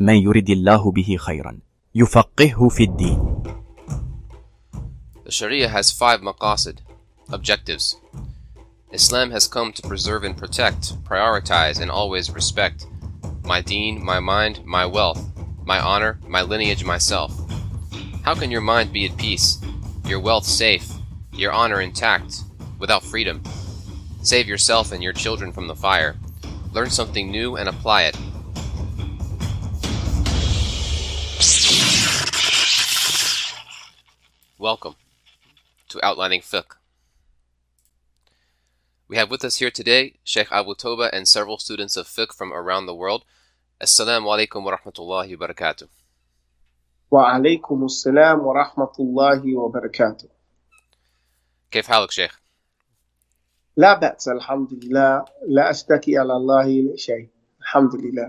من يرد الله به خيرا يفقهه في الدين. The Sharia has 5 maqasid, objectives. Islam has come to preserve and protect, prioritize, and always respect my deen, my mind, my wealth, my honor, my lineage, myself. How can your mind be at peace, your wealth safe, your honor intact, without freedom? Save yourself and your children from the fire. Learn something new and apply it. Welcome to Outlining Fiqh. We have with us here today Sheikh Abu Toba and several students of fiqh from around the world. Assalamu alaikum wa rahmatullahi wa barakatuh. Wa alaykum assalam wa rahmatullahi wa barakatuh. كيف حالك شيخ؟ لا بأس الحمد لله لا أشتكي على الله شيء الحمد لله.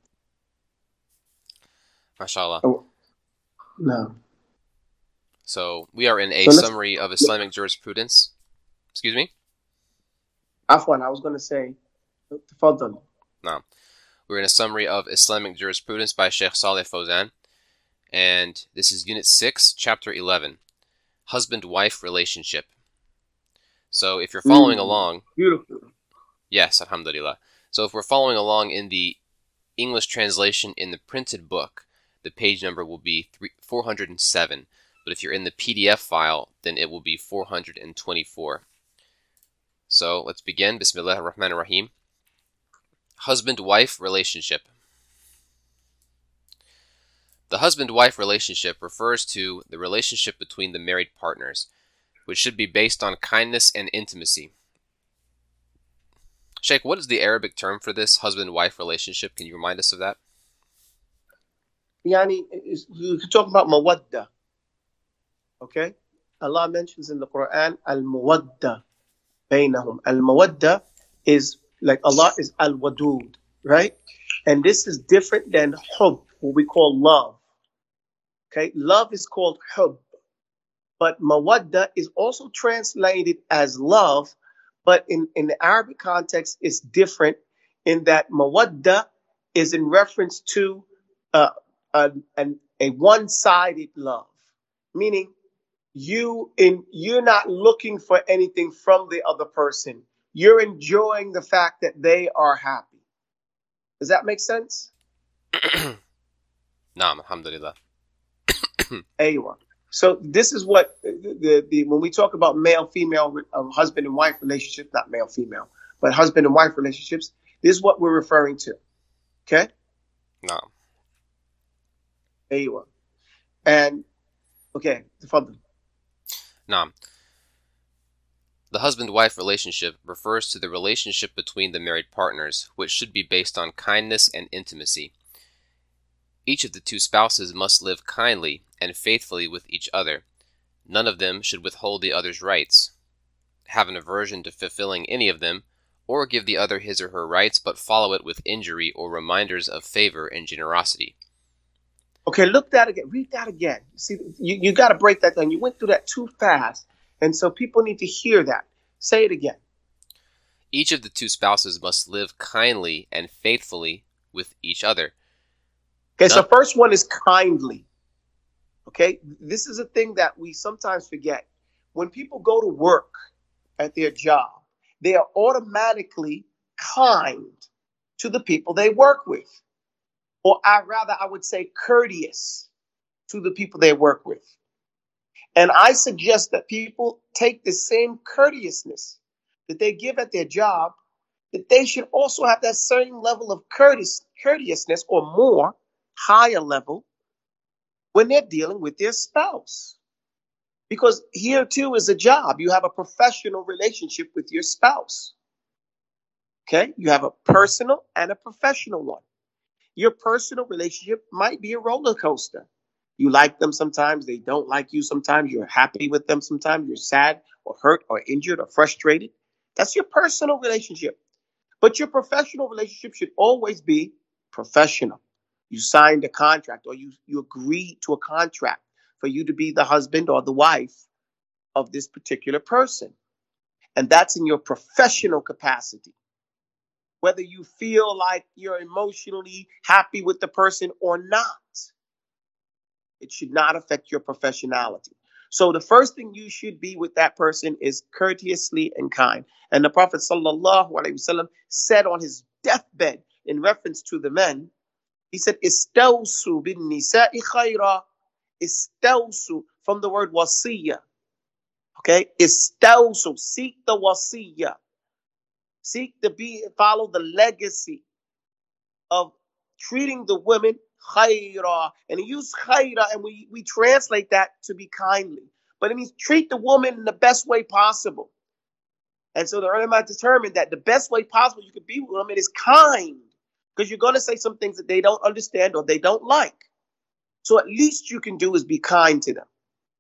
MashaAllah. No. So we are in a summary of Islamic jurisprudence. Excuse me? Afwan, I was going to say, تفضل. No. We're in a summary of Islamic jurisprudence by Sheikh Saleh Fawzan. And this is Unit 6, Chapter 11, Husband-Wife Relationship. So if you're following along... Beautiful. Yes, alhamdulillah. So if we're following along in the English translation in the printed book, the page number will be 407. But if you're in the PDF file, then it will be 424. So let's begin. Bismillah ar-Rahman ar-Rahim. Husband-wife relationship. The husband-wife relationship refers to the relationship between the married partners, which should be based on kindness and intimacy. Sheikh, what is the Arabic term for this husband-wife relationship? Can you remind us of that? Yani, you can talk about mawadda. Okay? Allah mentions in the Quran al-mawadda bainahum. Al-mawadda is like Allah is al-wadud, right? And this is different than hub, what we call love. Okay? Love is called hub. But mawadda is also translated as love, but in the Arabic context, it's different in that mawadda is in reference to a one-sided love, meaning you're not looking for anything from the other person. You're enjoying the fact that they are happy. Does that make sense? Naam, alhamdulillah. Aywa. So this is what the when we talk about male-female husband and wife relationships, not male-female, but husband and wife relationships, this is what we're referring to. Okay? No. Aywa. And okay, tafadhal. Naam. The husband-wife relationship refers to the relationship between the married partners, which should be based on kindness and intimacy. Each of the two spouses must live kindly and faithfully with each other. None of them should withhold the other's rights, have an aversion to fulfilling any of them, or give the other his or her rights, but follow it with injury or reminders of favor and generosity. Okay, look that again. Read that again. See, you got to break that down. You went through that too fast, and so people need to hear that. Say it again. Each of the two spouses must live kindly and faithfully with each other. Okay, so first one is kindly. Okay, this is a thing that we sometimes forget. When people go to work at their job, they are automatically kind to the people they work with. Or I would say courteous to the people they work with. And I suggest that people take the same courteousness that they give at their job, that they should also have that same level of courteousness or more, higher level, when they're dealing with their spouse. Because here too is a job. You have a professional relationship with your spouse. Okay? You have a personal and a professional one. Your personal relationship might be a roller coaster. You like them sometimes, they don't like you sometimes, you're happy with them sometimes, you're sad or hurt or injured or frustrated. That's your personal relationship. But your professional relationship should always be professional. You signed a contract or you agreed to a contract for you to be the husband or the wife of this particular person. And that's in your professional capacity. whether you feel like you're emotionally happy with the person or not. It should not affect your professionality. So the first thing you should be with that person is courteously and kind. And the Prophet sallallahu alaihi wasallam said on his deathbed in reference to the men, he said, "Istawsu bin nisa'i khayra." Istawsu from the word wasiya. Okay, istawsu, seek the wasiya, seek to follow the legacy of treating the women khayra. And he used khayra, and we translate that to be kindly. But it means treat the woman in the best way possible. And so the ulama determined that the best way possible you could be with women is kind. Because you're going to say some things that they don't understand or they don't like. So at least you can do is be kind to them.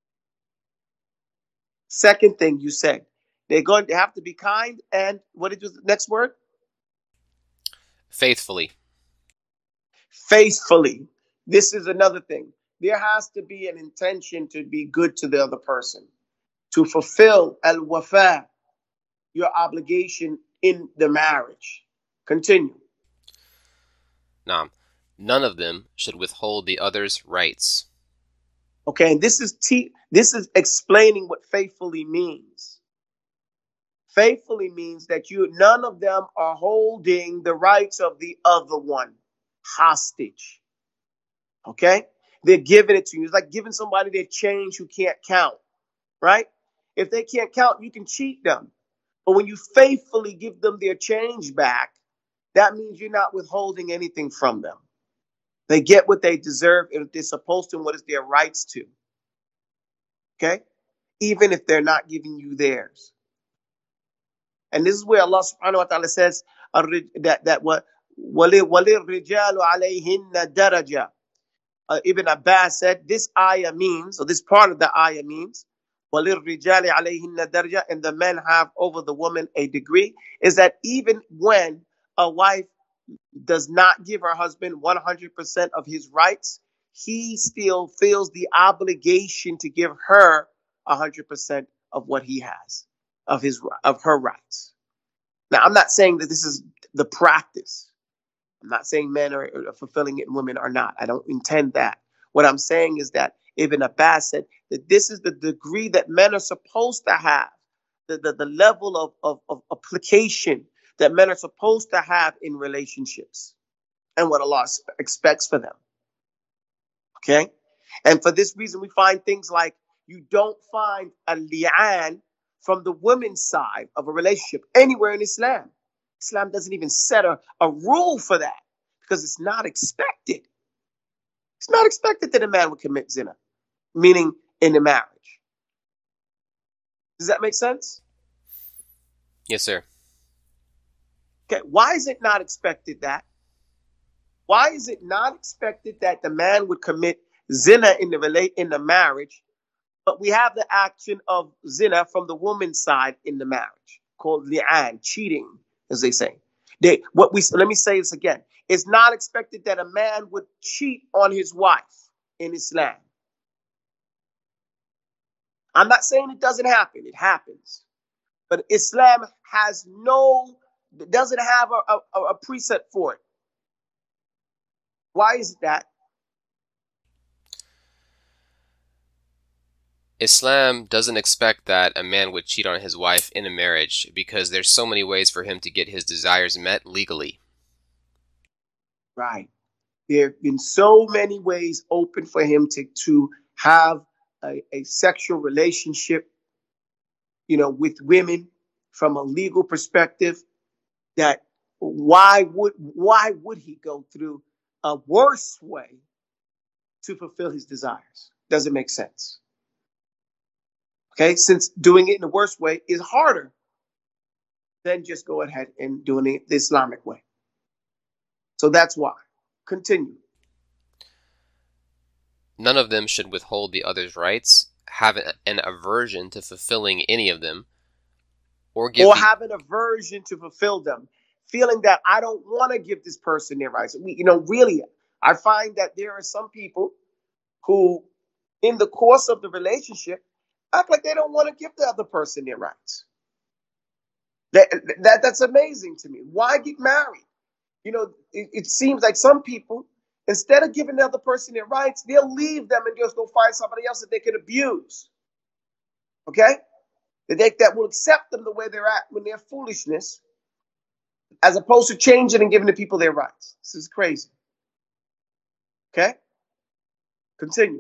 Second thing you said, they're going to have to be kind, and what is the next word? Faithfully. Faithfully. This is another thing. There has to be an intention to be good to the other person, to fulfill al-wafa, your obligation in the marriage. Continue. Naam. None of them should withhold the other's rights. Okay, and this is explaining what faithfully means. Faithfully means that none of them are holding the rights of the other one hostage. Okay? They're giving it to you. It's like giving somebody their change who can't count, right? If they can't count, you can cheat them. But when you faithfully give them their change back, that means you're not withholding anything from them. They get what they deserve and they're supposed to and what is their rights to. Okay? Even if they're not giving you theirs. And this is where Allah subhanahu wa ta'ala says that what وَلِلْرِجَالُ عَلَيْهِنَّ دَرَجَةً. Ibn Abbas said this ayah means, or this part of the ayah means, وَلِلْرِجَالِ عَلَيْهِنَّ دَرَجَةً, and the men have over the woman a degree, is that even when a wife does not give her husband 100% of his rights, he still feels the obligation to give her 100% of what he has, of her rights. Now, I'm not saying that this is the practice. I'm not saying men are fulfilling it and women are not. I don't intend that. What I'm saying is that Ibn Abbas said that this is the degree that men are supposed to have, the level of application that men are supposed to have in relationships and what Allah expects for them. Okay? And for this reason, we find things like you don't find a li'an from the women's side of a relationship anywhere in Islam. Islam doesn't even set a rule for that because it's not expected. It's not expected that a man would commit zina, meaning in a marriage. Does that make sense? Yes, sir. Okay, why is it not expected that? Why is it not expected that the man would commit zina in the marriage, but we have the action of zina from the woman's side in the marriage, called li'an, cheating, as they say. Let me say this again. It's not expected that a man would cheat on his wife in Islam. I'm not saying it doesn't happen. It happens. But Islam doesn't have a precept for it. Why is that? Islam doesn't expect that a man would cheat on his wife in a marriage because there's so many ways for him to get his desires met legally. Right. There have been so many ways open for him to have a sexual relationship, with women from a legal perspective, that why would he go through a worse way to fulfill his desires? Doesn't make sense. Okay, since doing it in the worst way is harder than just go ahead and doing it the Islamic way. So that's why. Continue. None of them should withhold the other's rights, have an aversion to fulfilling any of them, or have an aversion to fulfill them, feeling that I don't want to give this person their rights. Really, I find that there are some people who, in the course of the relationship, act like they don't want to give the other person their rights. That's amazing to me. Why get married? It seems like some people, instead of giving the other person their rights, they'll leave them and just go find somebody else that they can abuse. Okay? That will accept them the way they're at when they're foolishness, as opposed to changing and giving the people their rights. This is crazy. Okay? Continue.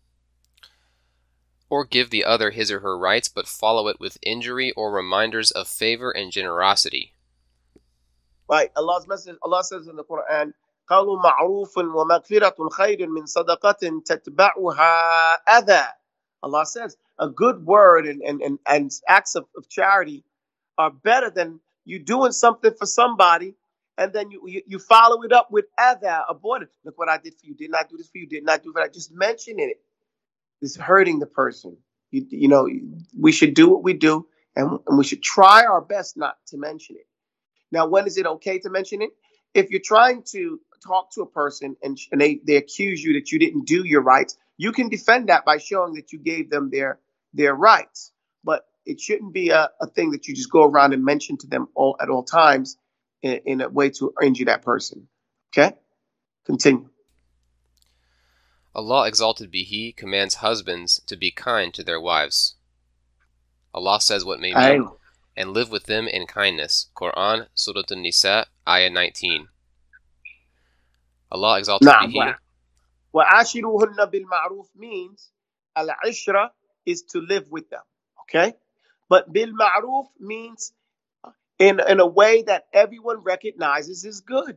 Or give the other his or her rights, but follow it with injury or reminders of favor and generosity. Right. Allah's message. Allah says in the Quran, قَوْلٌ مَعْرُوفٌ وَمَغْفِرَةٌ خَيْرٌ مِّن صَدَقَةٍ تَتْبَعُهَا أَذًى. Allah says a good word and acts of charity are better than you doing something for somebody and then you follow it up with adha, avoid it. Look what I did for you. Didn't I do this for you? Didn't I do that? Just mentioning it is hurting the person. We should do what we do, and we should try our best not to mention it. Now, when is it okay to mention it? If you're trying to talk to a person and they accuse you that you didn't do your rights, you can defend that by showing that you gave them their rights. But it shouldn't be a thing that you just go around and mention to them at all times in a way to injure that person. Okay? Continue. Allah, exalted be He, commands husbands to be kind to their wives. Allah says what may mean, and live with them in kindness. Quran, Surah An-Nisa, Ayah 19. Allah, exalted be He. وَعَاشِرُوهُنَّ بِالْمَعْرُوفِ means al-ishra is to live with them. Okay? But bil-ma'ruf means in a way that everyone recognizes is good.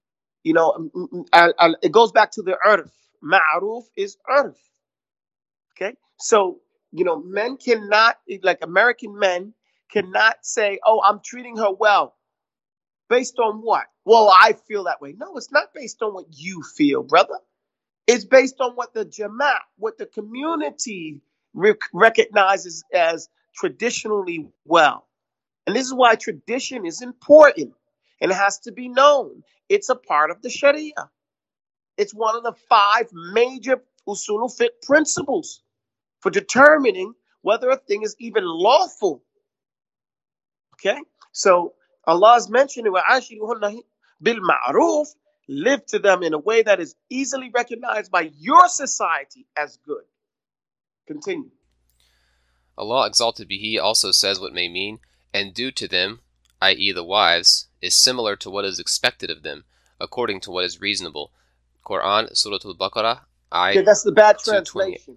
It goes back to the urf. Ma'ruf is urf. Okay? So, men cannot, like American men, cannot say, oh, I'm treating her well. Based on what? Well, I feel that way. No, it's not based on what you feel, brother. It's based on what the Jama'at, what the community recognizes as traditionally well. And this is why tradition is important and it has to be known. It's a part of the Sharia. It's one of the 5 major usul fiqh principles for determining whether a thing is even lawful. Okay? So Allah's mentioning bil ma'ruf, live to them in a way that is easily recognized by your society as good. Continue. Allah, exalted be He, also says what may mean, and do to them, i.e. the wives, is similar to what is expected of them, according to what is reasonable. Quran, Surah Al-Baqarah, Ayah. That's the bad translation.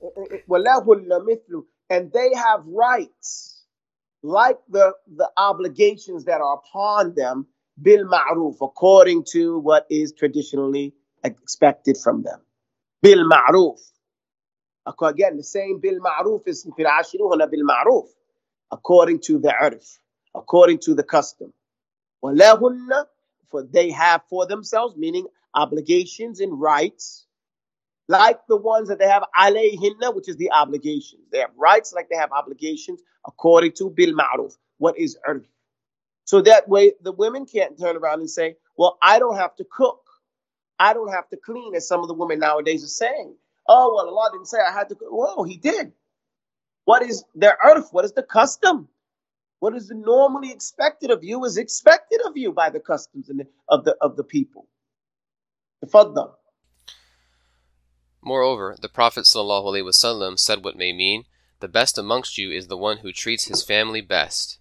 And they have rights, like the obligations that are upon them, bil ma'ruf, according to what is traditionally expected from them. Bil ma'ruf. Again, the same bil ma'ruf is bil ma'ruf, according to the urf, according to the custom. وَلَهُنَّ, for they have for themselves, meaning obligations and rights, like the ones that they have alayhinna, which is the obligations. They have rights like they have obligations according to bil ma'ruf, what is urf. So that way the women can't turn around and say, well, I don't have to cook. I don't have to clean, as some of the women nowadays are saying. Oh, well, Allah didn't say I had to cook. Whoa, He did. What is their urf? What is the custom? What is normally expected of you is expected of you by the customs of the people. Tafaddal. Moreover, the Prophet ﷺ said what may mean, the best amongst you is the one who treats his family best.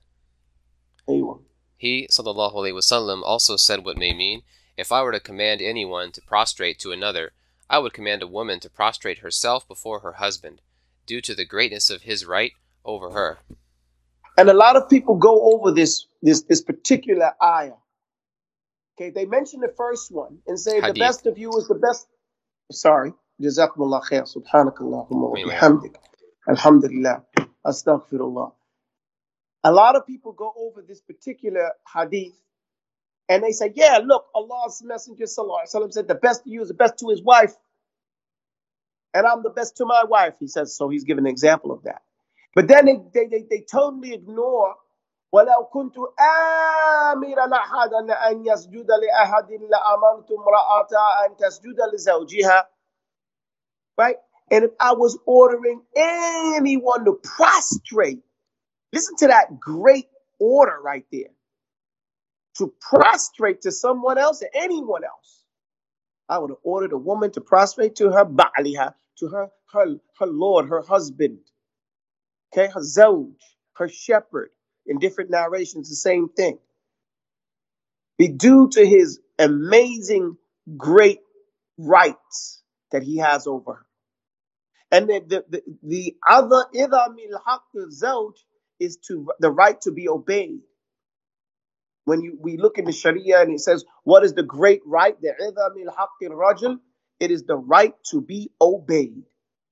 He ﷺ also said what may mean, if I were to command anyone to prostrate to another, I would command a woman to prostrate herself before her husband, due to the greatness of his right over her. And a lot of people go over this particular ayah. Okay, they mention the first one and say Hadith. The best of you is the best. Sorry. Jazakumullah khair. Subhanakallahumma wa bihamdik. Alhamdulillah. Astaghfirullah. A lot of people go over this particular hadith and they say, yeah, look, Allah's Messenger sallallahu alaihi wasallam said the best of you is the best to his wife. And I'm the best to my wife, he says. So he's giving an example of that. But then they totally ignore وَلَوْ كُنْتُ آمِرًا أَحَدًا أَنْ يَسْجُدَ لِأَحَدٍ لَأَمَرْتُ امْرَأَتَهَا أَنْ تَسْجُدَ لِزَوْجِهَا. Right? And if I was ordering anyone to prostrate, listen to that great order right there to prostrate to someone else or anyone else. I would have ordered a woman to prostrate to her ba'liha, to her Lord, her husband, okay, her zawj, her shepherd. In different narrations, the same thing. Be due to his amazing, great rights that he has over her. And the other idha min haqq zawj is to the right to be obeyed. When we look in the Sharia and it says, what is the great right? The idha min haqq rajul, it is the right to be obeyed.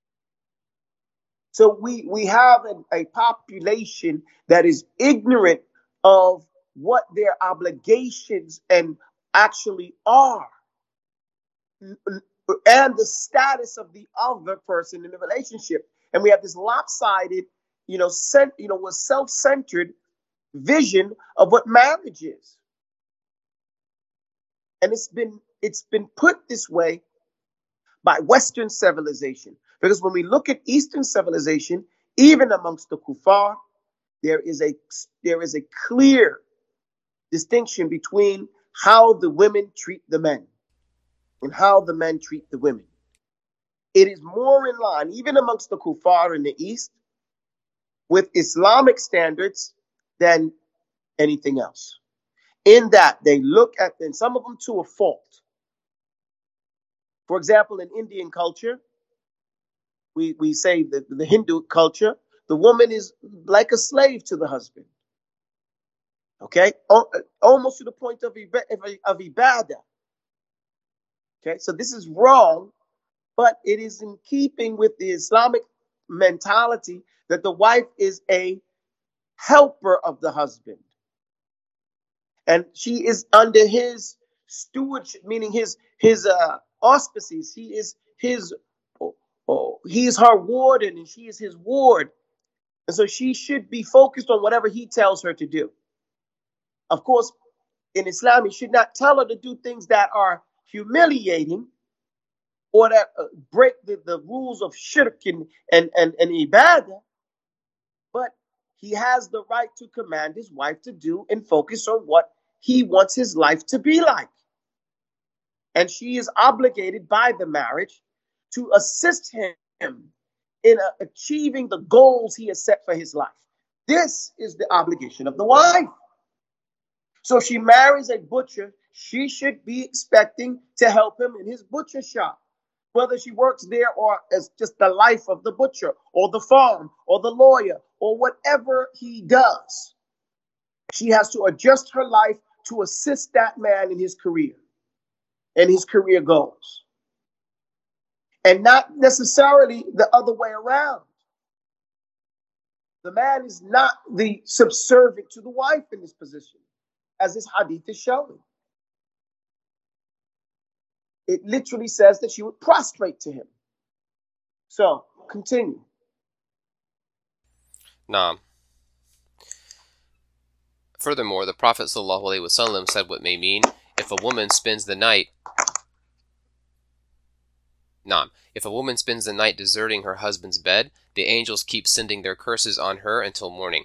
So we have a population that is ignorant of what their obligations and actually are, and the status of the other person in the relationship. And we have this lopsided, self-centered vision of what marriage is. And it's been put this way by Western civilization. Because when we look at Eastern civilization, even amongst the kuffar, there is a clear distinction between how the women treat the men and how the men treat the women. It is more in line, even amongst the kuffar in the East, with Islamic standards than anything else. In that they look at, and some of them to a fault. For example, in Indian culture, we say that the Hindu culture, the woman is like a slave to the husband. Okay? Almost to the point of ibadah. Okay? So this is wrong, but it is in keeping with the Islamic mentality that the wife is a helper of the husband. And she is under his stewardship, meaning his auspices. He is he is her warden and she is his ward. And so she should be focused on whatever he tells her to do. Of course, in Islam, he should not tell her to do things that are humiliating or that break the rules of shirk and ibadah. But he has the right to command his wife to do and focus on what he wants his life to be like. And she is obligated by the marriage to assist him in achieving the goals he has set for his life. This is the obligation of the wife. So if she marries a butcher, she should be expecting to help him in his butcher shop, whether she works there or as just the life of the butcher or the farm or the lawyer or whatever he does. She has to adjust her life to assist that man in his career and his career goals. And not necessarily the other way around. The man is not the subservient to the wife in this position, as this hadith is showing. It literally says that she would prostrate to him. So, continue. Naam. Furthermore, the Prophet ﷺ said what may mean if a woman spends the night deserting her husband's bed, the angels keep sending their curses on her until morning.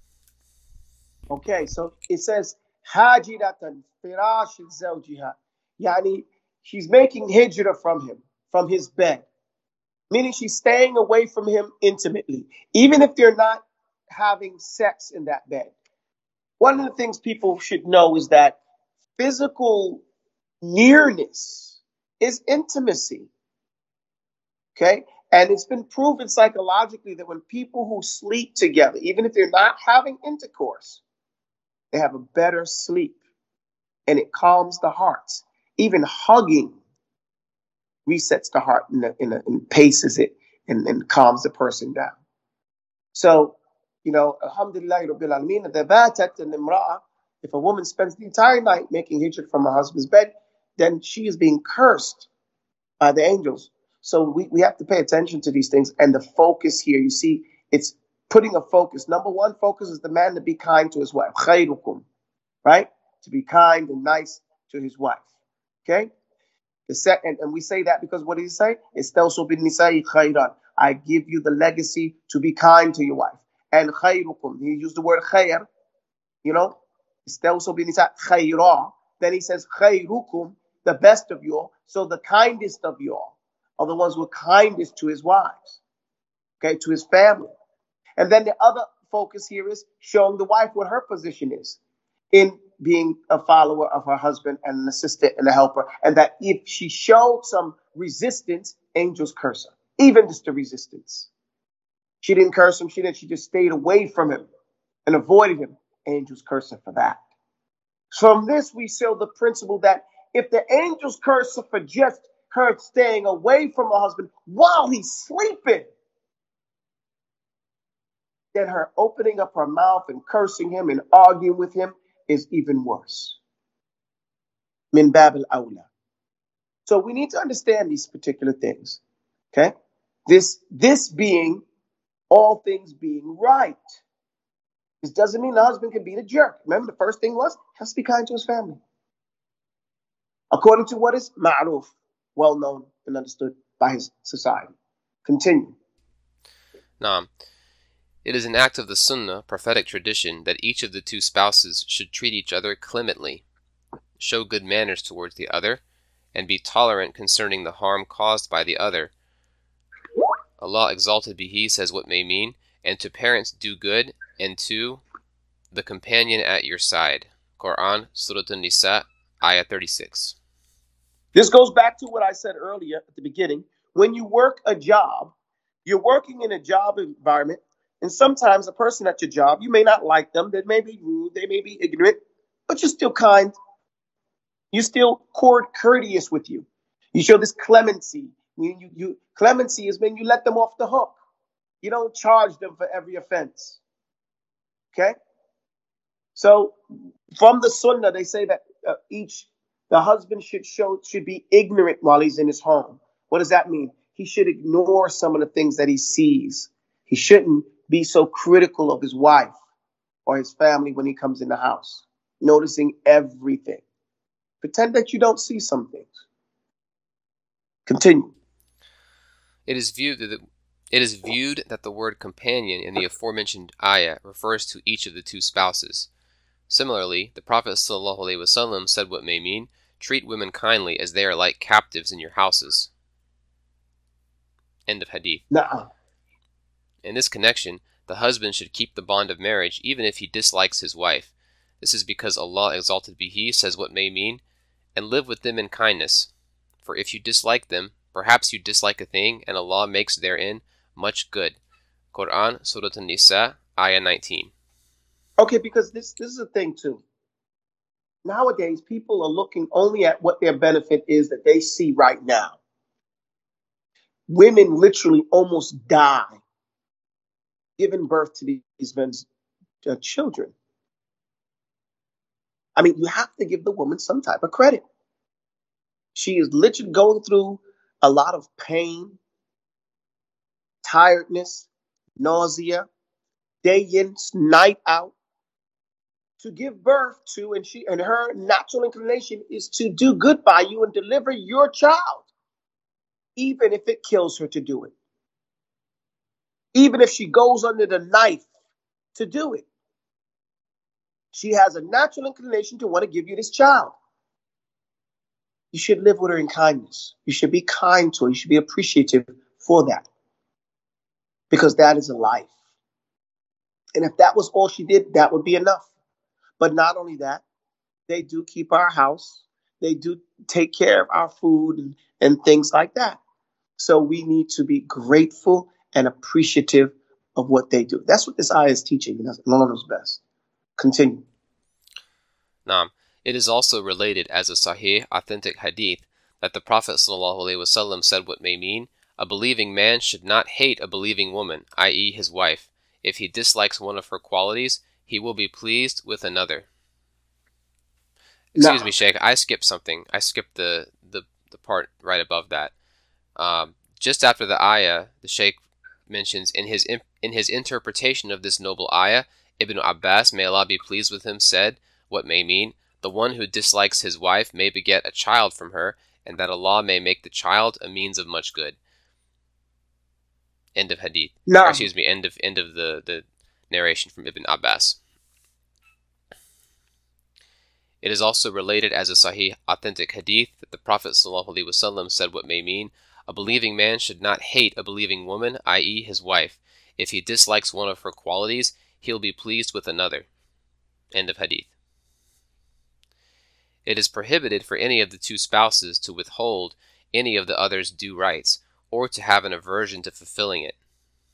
Okay, so it says hajiratan firash zawjiha. Yani she's making hijrah from him, from his bed. Meaning she's staying away from him intimately, even if they're not having sex in that bed. One of the things people should know is that physical nearness is intimacy. Okay? And it's been proven psychologically that when people who sleep together, even if they're not having intercourse, they have a better sleep. And it calms the hearts. Even hugging resets the heart and paces it and calms the person down. So, alhamdulillah rabbil alameen, if a woman spends the entire night making hijrah from her husband's bed, then she is being cursed by the angels. So we have to pay attention to these things. And the focus here, you see, it's putting a focus. Number one focus is the man to be kind to his wife. Khayrukum, right? To be kind and nice to his wife. Okay? And we say that because what did he say? Istawsu bin nisa'i khayran. I give you the legacy to be kind to your wife. And khayrukum, he used the word khayr. You know, استوصوا بالنساء خيرا. Then he says خيركم, the best of you all. So the kindest of you all are the ones who are kindest to his wives, okay, to his family. And then the other focus here is showing the wife what her position is in being a follower of her husband and an assistant and a helper. And that if she showed some resistance, angels curse her. Even just the resistance. She didn't curse him. She just stayed away from him and avoided him. Angels curse her for that. From this, we show the principle that if the angels curse her for just her staying away from her husband while he's sleeping, then her opening up her mouth and cursing him and arguing with him is even worse. Min bab al-awla. So we need to understand these particular things. Okay? This being all things being right. This doesn't mean the husband can be the jerk. Remember, the first thing was, he has to be kind to his family. According to what is ma'ruf, well known and understood by his society. Continue. Naam. It is an act of the Sunnah, prophetic tradition, that each of the two spouses should treat each other clemently, show good manners towards the other, and be tolerant concerning the harm caused by the other. Allah exalted be He says what may mean, and to parents do good, and to the companion at your side. Quran, Surah An-Nisa, Ayah 36. This goes back to what I said earlier at the beginning. When you work a job, you're working in a job environment, and sometimes a person at your job, you may not like them. They may be rude. They may be ignorant, but you're still kind. You're still courteous with you. You show this clemency. Clemency is when you let them off the hook. You don't charge them for every offense. Okay? So from the Sunnah, they say that the husband should be ignorant while he's in his home. What does that mean? He should ignore some of the things that he sees. He shouldn't be so critical of his wife or his family when he comes in the house, noticing everything. Pretend that you don't see some things. Continue. It is viewed that the word companion in the aforementioned ayah refers to each of the two spouses. Similarly, the Prophet ﷺ said what may mean, treat women kindly as they are like captives in your houses. End of hadith. Nuh-uh. In this connection, the husband should keep the bond of marriage even if he dislikes his wife. This is because Allah exalted be He says what may mean, and live with them in kindness. For if you dislike them, perhaps you dislike a thing, and Allah makes therein much good. Quran, Surah An-Nisa, Ayah 19. Okay, because this is a thing too. Nowadays, people are looking only at what their benefit is that they see right now. Women literally almost die giving birth to these men's children. I mean, you have to give the woman some type of credit. She is literally going through a lot of pain, tiredness, nausea, day in, night out, to give birth to, and her natural inclination is to do good by you and deliver your child, even if it kills her to do it. Even if she goes under the knife to do it. She has a natural inclination to want to give you this child. You should live with her in kindness. You should be kind to her. You should be appreciative for that. Because that is a life. And if that was all she did, that would be enough. But not only that, they do keep our house. They do take care of our food and things like that. So we need to be grateful and appreciative of what they do. That's what this ayah is teaching, and that's Allah knows best. Continue. Naam. It is also related as a sahih, authentic hadith that the Prophet ﷺ said what may mean, a believing man should not hate a believing woman, i.e. his wife. If he dislikes one of her qualities, he will be pleased with another. Excuse me, Sheikh, I skipped something. I skipped the part right above that. Just after the ayah, the Sheikh mentions in his interpretation of this noble ayah, Ibn Abbas, may Allah be pleased with him, said what may mean, the one who dislikes his wife may beget a child from her, and that Allah may make the child a means of much good. End of hadith. No. End of the narration from Ibn Abbas. It is also related as a sahih authentic hadith that the Prophet ﷺ said what may mean, a believing man should not hate a believing woman, i.e. his wife. If he dislikes one of her qualities, he'll be pleased with another. End of hadith. It is prohibited for any of the two spouses to withhold any of the other's due rights, or to have an aversion to fulfilling it.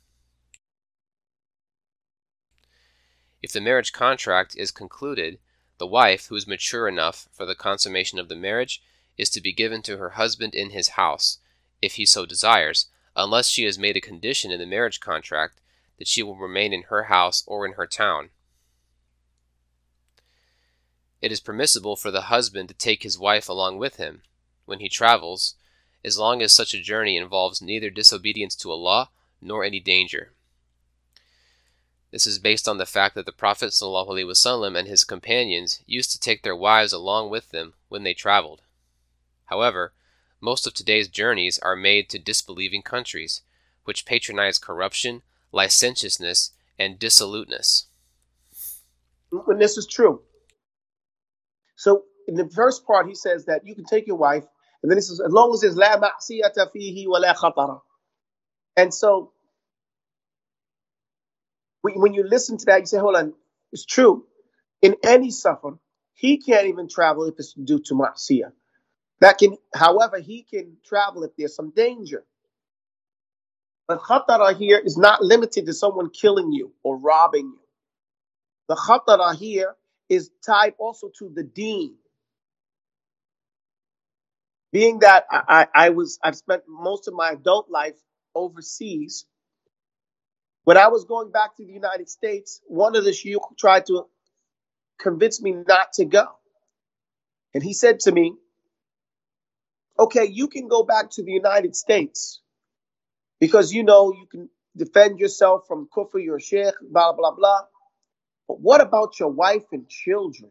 If the marriage contract is concluded, the wife, who is mature enough for the consummation of the marriage, is to be given to her husband in his house, if he so desires, unless she has made a condition in the marriage contract that she will remain in her house or in her town. It is permissible for the husband to take his wife along with him when he travels, as long as such a journey involves neither disobedience to Allah nor any danger. This is based on the fact that the Prophet ﷺ and his companions used to take their wives along with them when they traveled. However, most of today's journeys are made to disbelieving countries, which patronize corruption, licentiousness, and dissoluteness. And this is true. So in the first part, he says that you can take your wife, and then he says, as long as there's la ma'siyata fihi wa la khatara. And so when you listen to that, you say, hold on, it's true. In any safar, he can't even travel if it's due to ma'siyah. However, he can travel if there's some danger. But khatara here is not limited to someone killing you or robbing you. The khatara here is tied also to the deen. Being that I've spent most of my adult life overseas. When I was going back to the United States, one of the shuyukh tried to convince me not to go. And he said to me, okay, you can go back to the United States because you can defend yourself from kufr, your sheikh, blah, blah, blah. But what about your wife and children?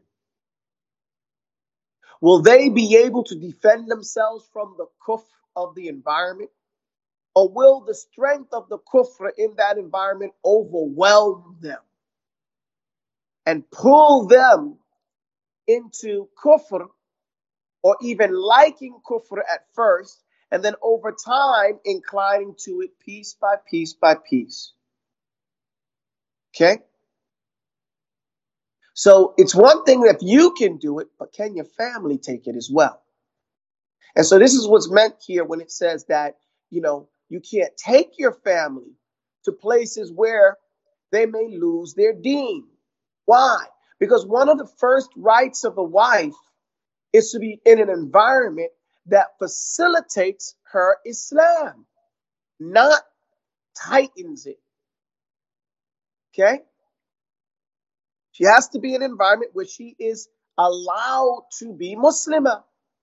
Will they be able to defend themselves from the kufr of the environment? Or will the strength of the kufr in that environment overwhelm them and pull them into kufr, or even liking kufr at first, and then over time inclining to it piece by piece by piece? Okay? So it's one thing if you can do it, but can your family take it as well? And so this is what's meant here when it says that, you can't take your family to places where they may lose their deen. Why? Because one of the first rights of a wife is to be in an environment that facilitates her Islam, not tightens it. Okay? She has to be in an environment where she is allowed to be Muslimah.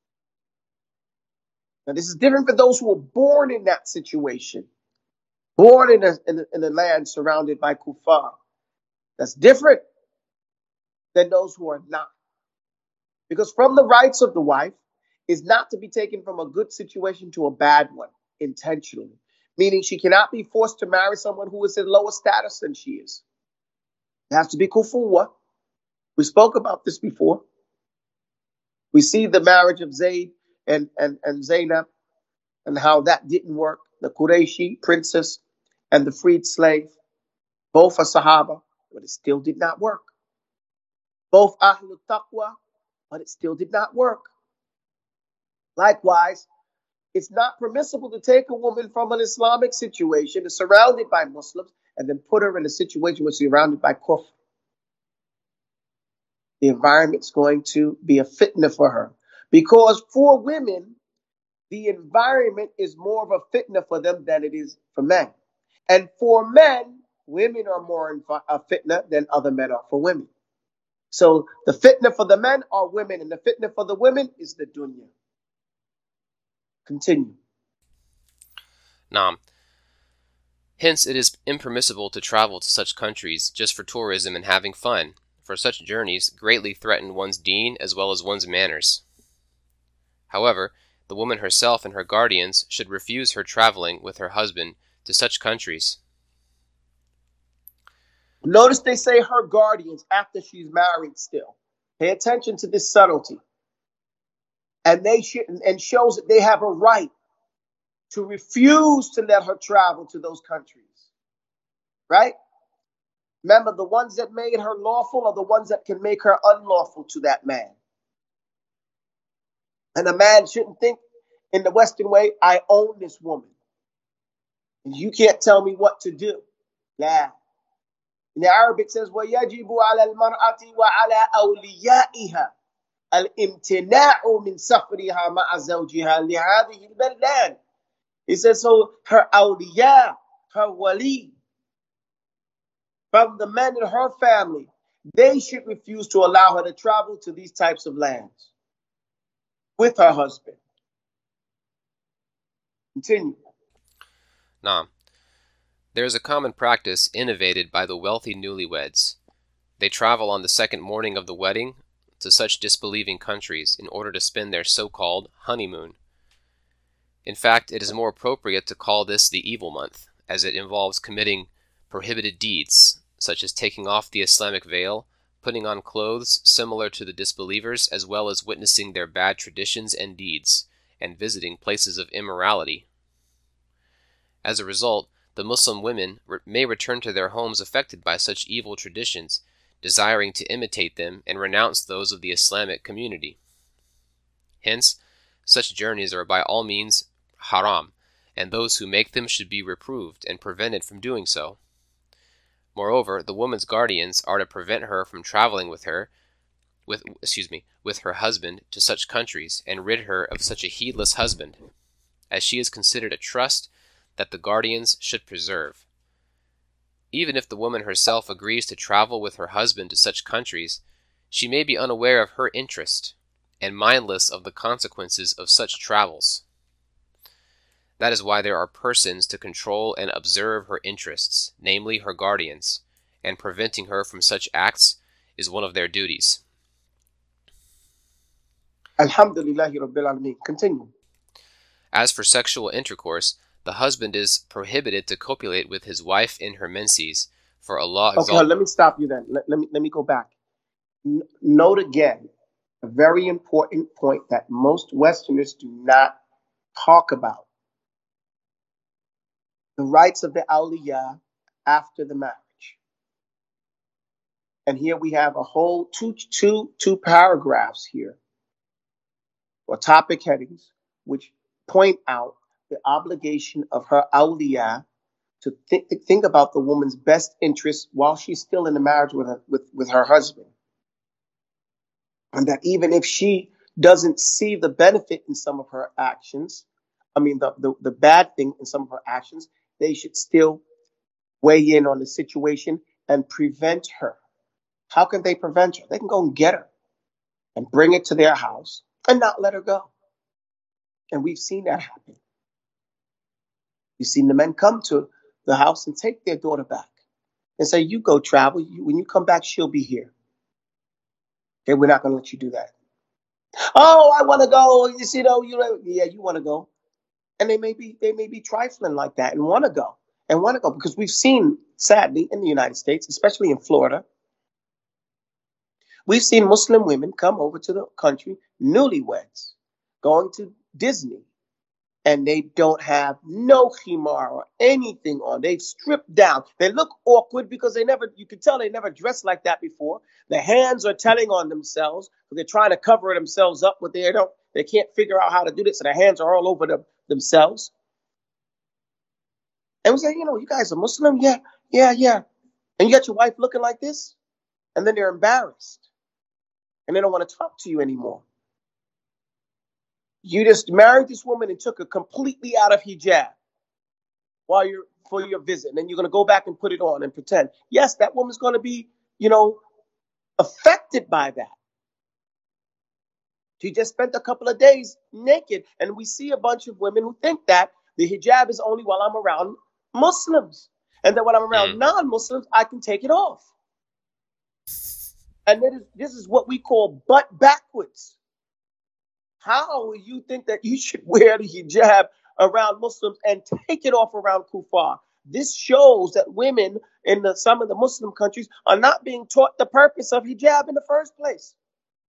Now, this is different for those who were born in that situation, born in a land surrounded by kuffar. That's different than those who are not. Because from the rights of the wife is not to be taken from a good situation to a bad one intentionally, meaning she cannot be forced to marry someone who is in lower status than she is. It has to be kufuwa. We spoke about this before. We see the marriage of Zayd and Zainab and how that didn't work. The Qurayshi princess and the freed slave, both are Sahaba, but it still did not work. Both Ahlul Taqwa, but it still did not work. Likewise, it's not permissible to take a woman from an Islamic situation, is surrounded by Muslims, and then put her in a situation where she's surrounded by kufr. The environment's going to be a fitna for her. Because for women, the environment is more of a fitna for them than it is for men. And for men, women are more a fitna than other men are for women. So the fitna for the men are women, and the fitna for the women is the dunya. Continue. Naam. Hence, it is impermissible to travel to such countries just for tourism and having fun, for such journeys greatly threaten one's deen as well as one's manners. However, the woman herself and her guardians should refuse her traveling with her husband to such countries. Notice they say her guardians after she's married still. Pay attention to this subtlety. And shows that they have a right to refuse to let her travel to those countries. Right? Remember, the ones that made her lawful are the ones that can make her unlawful to that man. And a man shouldn't think in the Western way, I own this woman. And you can't tell me what to do. Yeah. In the Arabic says, وَيَجِبُ عَلَى الْمَرْأَةِ وَعَلَى أَوْلِيَائِهَا الْإِمْتِنَاعُ مِنْ سَفْرِهَا مَعَ زَوْجِهَا لِهَذِهِ الْبَلْدَانِ. He says, so her awliya, her wali, from the men in her family, they should refuse to allow her to travel to these types of lands with her husband. Continue. Now, there is a common practice innovated by the wealthy newlyweds. They travel on the second morning of the wedding to such disbelieving countries in order to spend their so-called honeymoon. In fact, it is more appropriate to call this the evil month, as it involves committing prohibited deeds, such as taking off the Islamic veil, putting on clothes similar to the disbelievers, as well as witnessing their bad traditions and deeds, and visiting places of immorality. As a result, the Muslim women may return to their homes affected by such evil traditions, desiring to imitate them and renounce those of the Islamic community. Hence, such journeys are by all means haram, and those who make them should be reproved and prevented from doing so. Moreover, the woman's guardians are to prevent her from traveling with her husband to such countries and rid her of such a heedless husband, as she is considered a trust that the guardians should preserve. Even if the woman herself agrees to travel with her husband to such countries, she may be unaware of her interest and mindless of the consequences of such travels. That is why there are persons to control and observe her interests, namely her guardians, and preventing her from such acts is one of their duties. Alhamdulillahi Rabbil Alameen. Continue. As for sexual intercourse, the husband is prohibited to copulate with his wife in her menses, for Allah exalted. Okay, let me stop you then. Let me go back. Note again a very important point that most Westerners do not talk about. The rights of the awliya after the marriage. And here we have a whole two paragraphs here, or topic headings, which point out the obligation of her awliya to think about the woman's best interest while she's still in the marriage with her husband. And that even if she doesn't see the benefit in some of her actions, the bad thing in some of her actions, they should still weigh in on the situation and prevent her. How can they prevent her? They can go and get her and bring it to their house and not let her go. And we've seen that happen. We've seen the men come to the house and take their daughter back and say, you go travel. When you come back, she'll be here. Okay, we're not going to let you do that. Oh, I want to go. You want to go. And they may be trifling like that and want to go because we've seen, sadly, in the United States, especially in Florida, we've seen Muslim women come over to the country, newlyweds, going to Disney, and they don't have no khimar or anything on. They've stripped down. They look awkward because you can tell they never dressed like that before. The hands are telling on themselves because they're trying to cover themselves up, but they can't figure out how to do this, so their hands are all over themselves. And we say, you guys are Muslim? Yeah. And you got your wife looking like this? And then they're embarrassed. And they don't want to talk to you anymore. You just married this woman and took her completely out of hijab for your visit. And then you're going to go back and put it on and pretend. Yes, that woman's going to be, affected by that. She just spent a couple of days naked. And we see a bunch of women who think that the hijab is only while I'm around Muslims. And that when I'm around non-Muslims, I can take it off. And this is what we call butt backwards. How will you think that you should wear the hijab around Muslims and take it off around kuffar? This shows that women in some of the Muslim countries are not being taught the purpose of hijab in the first place.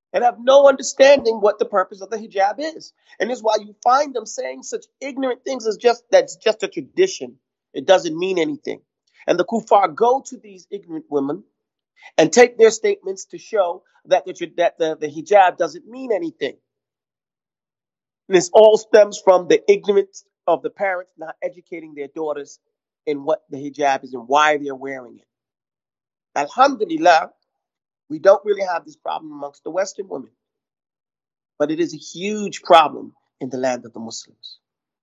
and have no understanding what the purpose of the hijab is. And this is why you find them saying such ignorant things as that's just a tradition. It doesn't mean anything. And the kuffar go to these ignorant women and take their statements to show that the hijab doesn't mean anything. And this all stems from the ignorance of the parents not educating their daughters in what the hijab is and why they're wearing it. Alhamdulillah, we don't really have this problem amongst the Western women, but it is a huge problem in the land of the Muslims.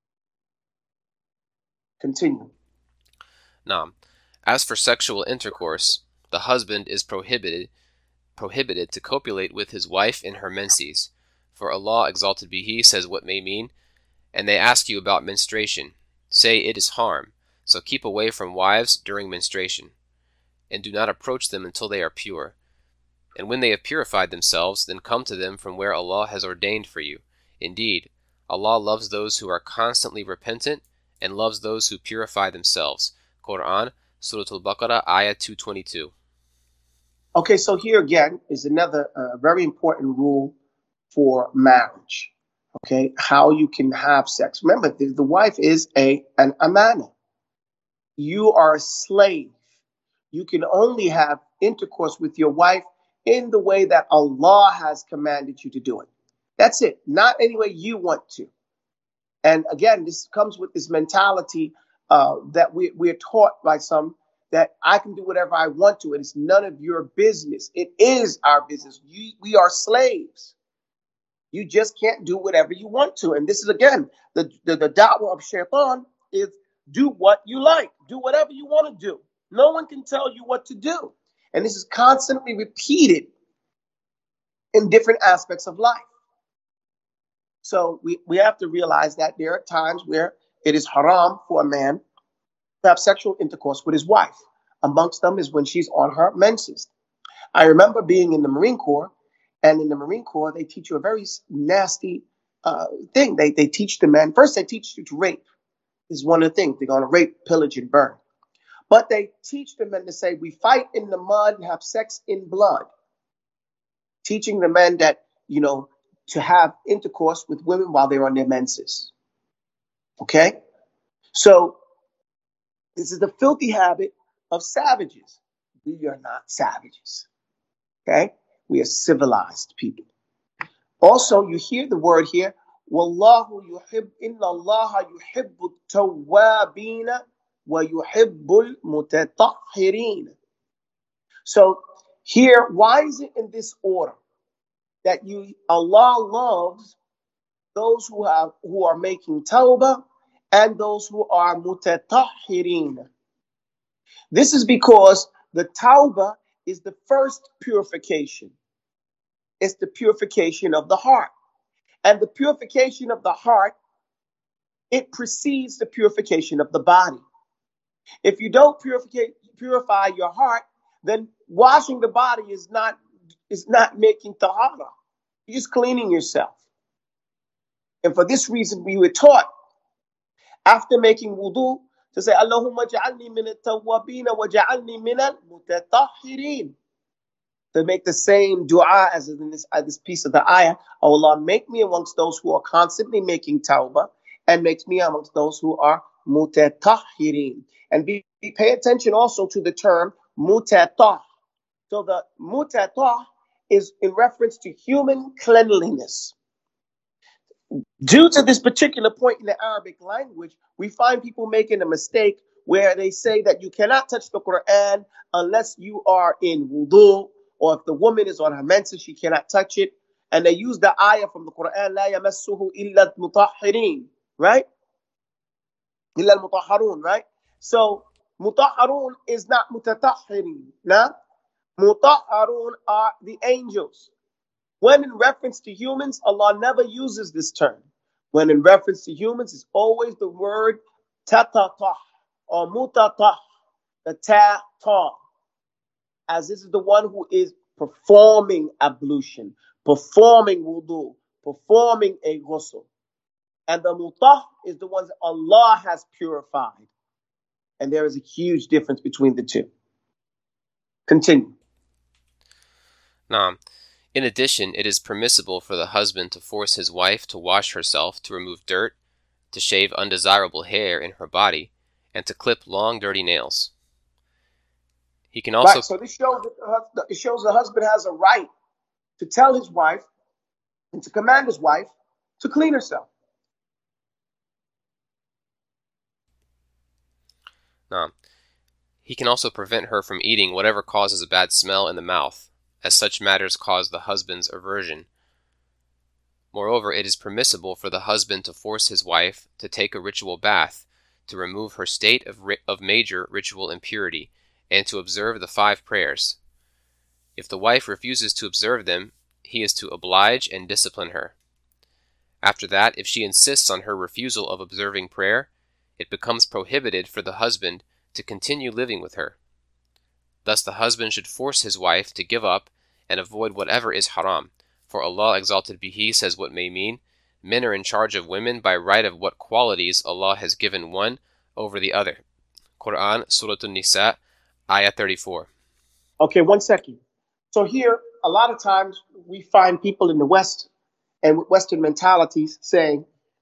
Continue. Now, as for sexual intercourse, the husband is prohibited to copulate with his wife in her menses. For Allah, exalted be He, says what may mean, and they ask you about menstruation. Say it is harm, so keep away from wives during menstruation, and do not approach them until they are pure. And when they have purified themselves, then come to them from where Allah has ordained for you. Indeed, Allah loves those who are constantly repentant and loves those who purify themselves. Quran, Surah Al-Baqarah, Ayah 222. Okay, so here again is another very important rule for marriage. Okay, how you can have sex. Remember, the wife is an amana. You are a slave. You can only have intercourse with your wife in the way that Allah has commanded you to do it. That's it. Not any way you want to. And again, this comes with this mentality that we're taught by some that I can do whatever I want to. And it's none of your business. It is our business. We are slaves. You just can't do whatever you want to. And this is, again, the da'wah of shaitan is do what you like. Do whatever you want to do. No one can tell you what to do. And this is constantly repeated in different aspects of life. So we have to realize that there are times where it is haram for a man to have sexual intercourse with his wife. Amongst them is when she's on her menses. I remember being in the Marine Corps, and in the Marine Corps, they teach you a very nasty thing. They teach the men, first they teach you to rape. This is one of the things. They're going to rape, pillage, and burn. But they teach the men to say, we fight in the mud and have sex in blood. Teaching the men that, to have intercourse with women while they're on their menses. Okay? So, this is the filthy habit of savages. We are not savages. Okay? We are civilized people. Also, you hear the word here, Wallahu yuhib, inna Allah yuhibbu tawwabina wa yuhibbul mutatahhirin. So here, why is it in this order? That Allah loves those who are making tawbah and those who are mutatahhirin. This is because the tawbah is the first purification. It's the purification of the heart. And the purification of the heart, it precedes the purification of the body. If you don't purify your heart, then washing the body is not making tahara. You're just cleaning yourself. And for this reason, we were taught after making wudu to say, Allahumma ja'alni min at-tawwabin wa ja'alni min al-mutatahhirin. To make the same dua as in this piece of the ayah, oh Allah, make me amongst those who are constantly making tawbah and makes me amongst those who are mutatahhirin. And pay attention also to the term mutatah. So the mutatah is in reference to human cleanliness. Due to this particular point in the Arabic language, we find people making a mistake where they say that you cannot touch the Quran unless you are in wudu, or if the woman is on her menses, she cannot touch it. And they use the ayah from the Quran, لا يمسه إلا المطهرين, right? إلا المطهرون, right? So, mutahharun is not mutatahhirin. Nah? Mutahharun are the angels. When in reference to humans, Allah never uses this term. When in reference to humans, it's always the word tatatah or mutatah, the ta-ta, as this is the one who is performing ablution, performing wudu, performing a ghusl. And the mutah is the ones that Allah has purified. And there is a huge difference between the two. Continue. Now, In addition, it is permissible for the husband to force his wife to wash herself to remove dirt, to shave undesirable hair in her body, and to clip long dirty nails. He can also... Right, so this shows that it shows the husband has a right to tell his wife and to command his wife to clean herself. No. He can also prevent her from eating whatever causes a bad smell in the mouth, as such matters cause the husband's aversion. Moreover, it is permissible for the husband to force his wife to take a ritual bath, to remove her state of major ritual impurity, and to observe the 5 prayers. If the wife refuses to observe them, he is to oblige and discipline her. After that, if she insists on her refusal of observing prayer, it becomes prohibited for the husband to continue living with her. Thus the husband should force his wife to give up and avoid whatever is haram, for Allah exalted be He says what may mean, men are in charge of women by right of what qualities Allah has given one over the other. Quran, Surah An-Nisa, Ayah 34. Okay, 1 second. So here, a lot of times we find people in the West and with Western mentalities saying,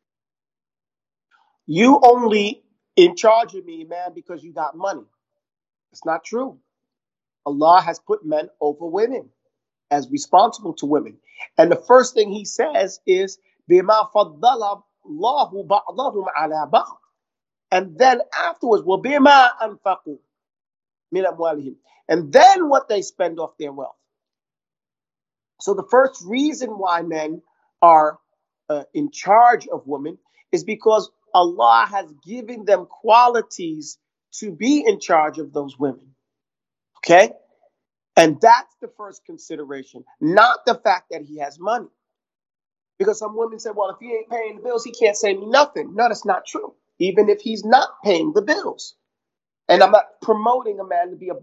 you only in charge of me, man, because you got money. It's not true. Allah has put men over women as responsible to women. And the first thing He says is, بِمَا فَضَّلَ اللَّهُ بَعْضَهُمْ عَلَى بَعْضٍ. And then afterwards, وَبِمَا أَنفَقُوا مِنْ أَمْوَالِهِمْ. And then what they spend off their wealth. So the first reason why men are in charge of women is because Allah has given them qualities to be in charge of those women. Okay? And that's the first consideration, not the fact that he has money. Because some women say, well, if he ain't paying the bills, he can't say me nothing. No, that's not true. Even if he's not paying the bills. And I'm not promoting a man to be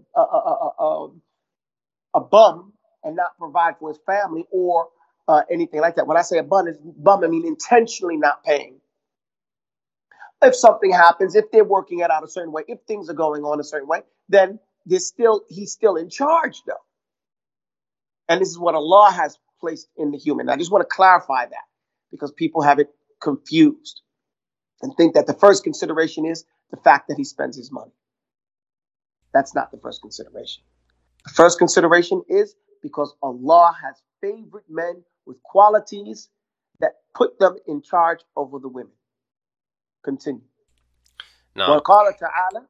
a bum and not provide for his family or anything like that. When I say a bum, I mean intentionally not paying. If something happens, if they're working it out a certain way, if things are going on a certain way, then he's still in charge, though. And this is what Allah has placed in the human. I just want to clarify that because people have it confused and think that the first consideration is the fact that he spends his money. That's not the first consideration. The first consideration is because Allah has favored men with qualities that put them in charge over the women. Continue. Naam. ta'ala.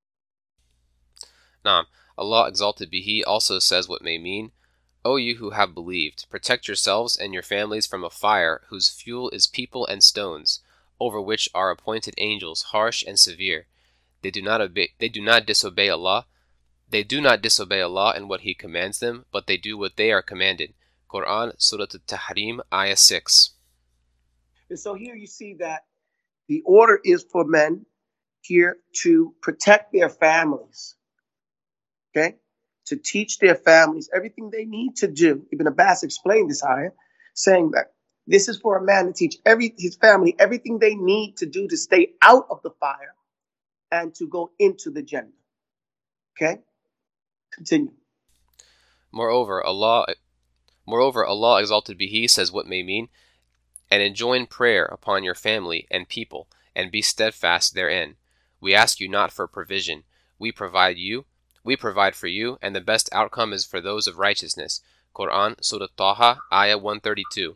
Naam. Allah exalted be He also says what may mean, O you who have believed, protect yourselves and your families from a fire whose fuel is people and stones, over which are appointed angels, harsh and severe. They do not disobey Allah. They do not disobey Allah in what He commands them, but they do what they are commanded. Quran, Surah At-Tahrim, Ayah 6. And so here you see that the order is for men here to protect their families. Okay? To teach their families everything they need to do. Ibn Abbas explained this ayah, saying that this is for a man to teach his family everything they need to do to stay out of the fire and to go into the Jannah. Okay? Continue. Moreover, Allah exalted be He says what may mean, and enjoin prayer upon your family and people, and be steadfast therein. We ask you not for provision. We provide for you, and the best outcome is for those of righteousness. Quran, Surah Taha, Ayah 132.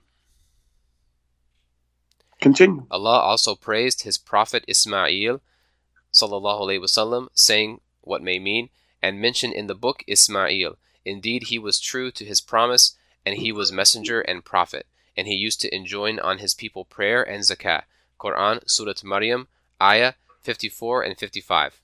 Continue. Allah also praised His Prophet Ismail, sallallahu alaihi wasallam, saying what may mean, and mentioned in the book Ismail. Indeed, he was true to his promise, and he was messenger and prophet, and he used to enjoin on his people prayer and zakah. Quran, Surah Maryam, Ayah 54 and 55.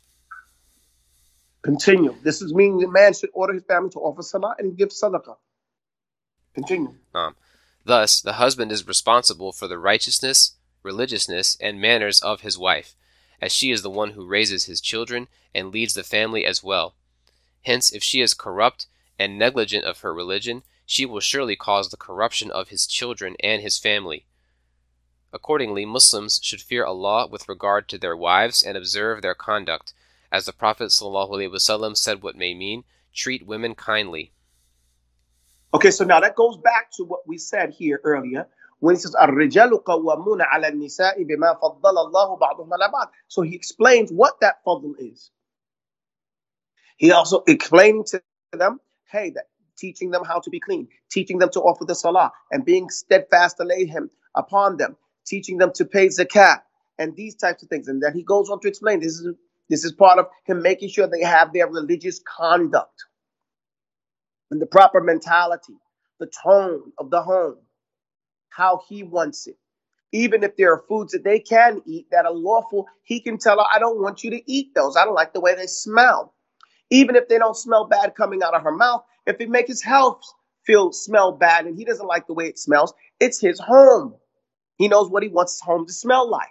Continue. This is meaning the man should order his family to offer salah and give sadaqah. Continue. Thus, the husband is responsible for the righteousness, religiousness, and manners of his wife, as she is the one who raises his children and leads the family as well. Hence, if she is corrupt and negligent of her religion, she will surely cause the corruption of his children and his family. Accordingly, Muslims should fear Allah with regard to their wives and observe their conduct. As the Prophet ﷺ said what may mean, treat women kindly. Okay, so now that goes back to what we said here earlier when he says الرجال قوامون على النساء بما فضل الله بعضهم على بعض. So he explains what that fadl is. He also explained to them, hey, that teaching them how to be clean, teaching them to offer the salah, and being steadfast alayhim upon them, teaching them to pay zakat, and these types of things. And then he goes on to explain this is part of him making sure they have their religious conduct and the proper mentality, the tone of the home, how he wants it. Even if there are foods that they can eat that are lawful, he can tell her, I don't want you to eat those. I don't like the way they smell. Even if they don't smell bad coming out of her mouth, if it makes his health smell bad and he doesn't like the way it smells, it's his home. He knows what he wants his home to smell like.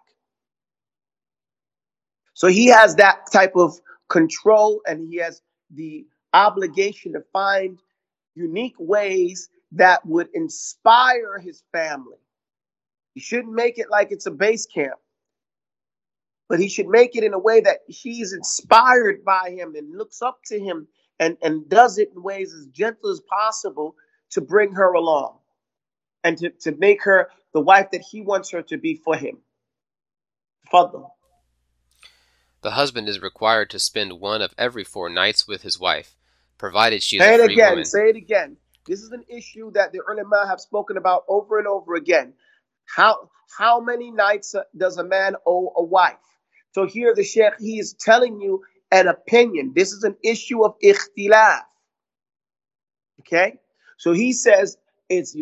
So he has that type of control, and he has the obligation to find unique ways that would inspire his family. He shouldn't make it like it's a base camp, but he should make it in a way that she's inspired by him and looks up to him and does it in ways as gentle as possible to bring her along and to make her the wife that he wants her to be for him. Fadl. The husband is required to spend one of every 4 nights with his wife, provided she is a free woman. Say it again. This is an issue that the ulama have spoken about over and over again. How many nights does a man owe a wife? So here the sheikh, he is telling you an opinion. This is an issue of ikhtilaf. Okay? So he says is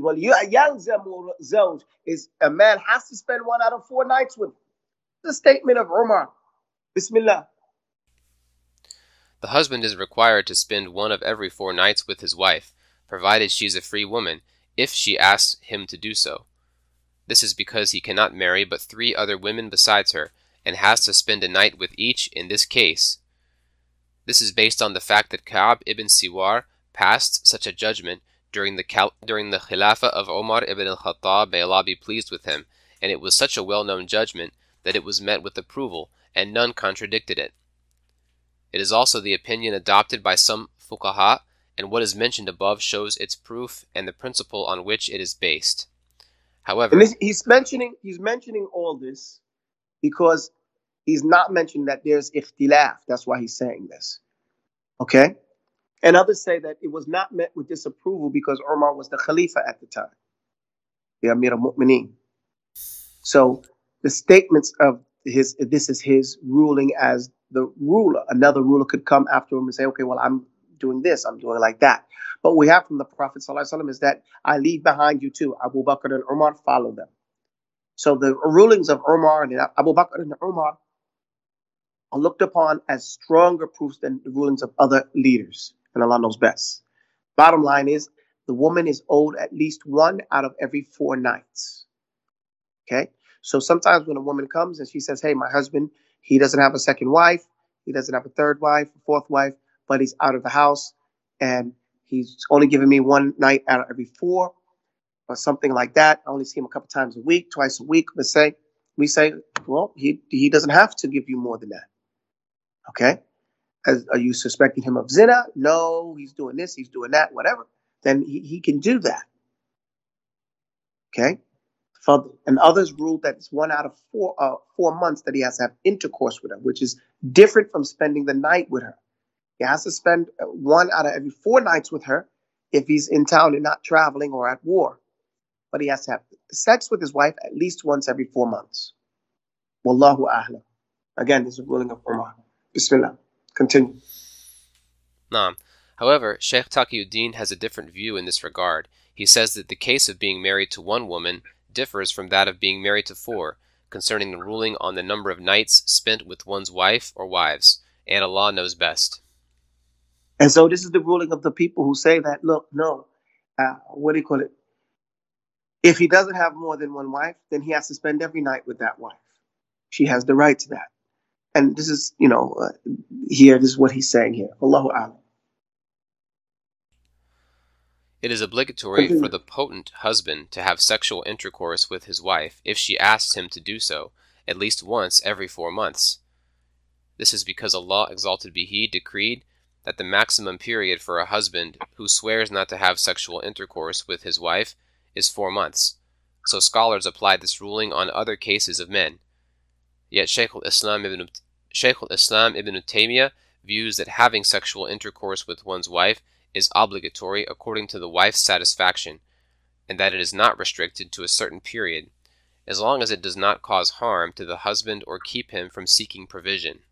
a man has to spend 1 out of 4 nights with him. The statement of Umar. Bismillah. The husband is required to spend one of every 4 nights with his wife, provided she is a free woman, if she asks him to do so. This is because he cannot marry but 3 other women besides her, and has to spend a night with each in this case. This is based on the fact that Ka'b ibn Siwar passed such a judgment during the Khilafah of Umar ibn al-Khattab, may Allah be pleased with him, and it was such a well-known judgment that it was met with approval, and none contradicted it. It is also the opinion adopted by some fuqaha, and what is mentioned above shows its proof and the principle on which it is based. However, and he's mentioning all this because he's not mentioning that there's ikhtilaf. That's why he's saying this. Okay? And others say that it was not met with disapproval because Umar was the Khalifa at the time, the Amir al-Mu'mineen. So the statements of this is his ruling as the ruler. Another ruler could come after him and say, okay, well, I'm doing this, I'm doing like that. But we have from the Prophet ﷺ is that I leave behind you too. Abu Bakr and Umar, follow them. So the rulings of Umar and Abu Bakr and Umar are looked upon as stronger proofs than the rulings of other leaders. And Allah knows best. Bottom line is, the woman is owed at least 1 out of every 4 nights. Okay? So sometimes when a woman comes and she says, hey, my husband, he doesn't have a second wife, he doesn't have a third wife, a fourth wife, but he's out of the house and he's only giving me 1 night out of every 4 or something like that. I only see him a couple times a week, twice a week. We say, well, he doesn't have to give you more than that. Okay? Are you suspecting him of zina? No, he's doing this, he's doing that, whatever. Then he can do that. Okay? And others rule that it's 1 out of 4 months that he has to have intercourse with her, which is different from spending the night with her. He has to spend 1 out of every 4 nights with her if he's in town and not traveling or at war. But he has to have sex with his wife at least once every 4 months. Wallahu a'lam. Again, this is a ruling of Umar. Bismillah. Continue. Naam. However, Sheikh Taqiyuddin has a different view in this regard. He says that the case of being married to 1 woman differs from that of being married to 4, concerning the ruling on the number of nights spent with one's wife or wives, and Allah knows best. And so this is the ruling of the people who say that, look, no, if he doesn't have more than 1 wife, then he has to spend every night with that wife. She has the right to that. And this is, here, this is what he's saying here. Allahu A'lam. It is obligatory for the potent husband to have sexual intercourse with his wife if she asks him to do so, at least once every 4 months. This is because Allah, exalted be He, decreed, that the maximum period for a husband who swears not to have sexual intercourse with his wife is 4 months. So scholars apply this ruling on other cases of men. Yet Shaykh al-Islam ibn Taymiyyah views that having sexual intercourse with one's wife is obligatory according to the wife's satisfaction, and that it is not restricted to a certain period, as long as it does not cause harm to the husband or keep him from seeking provision.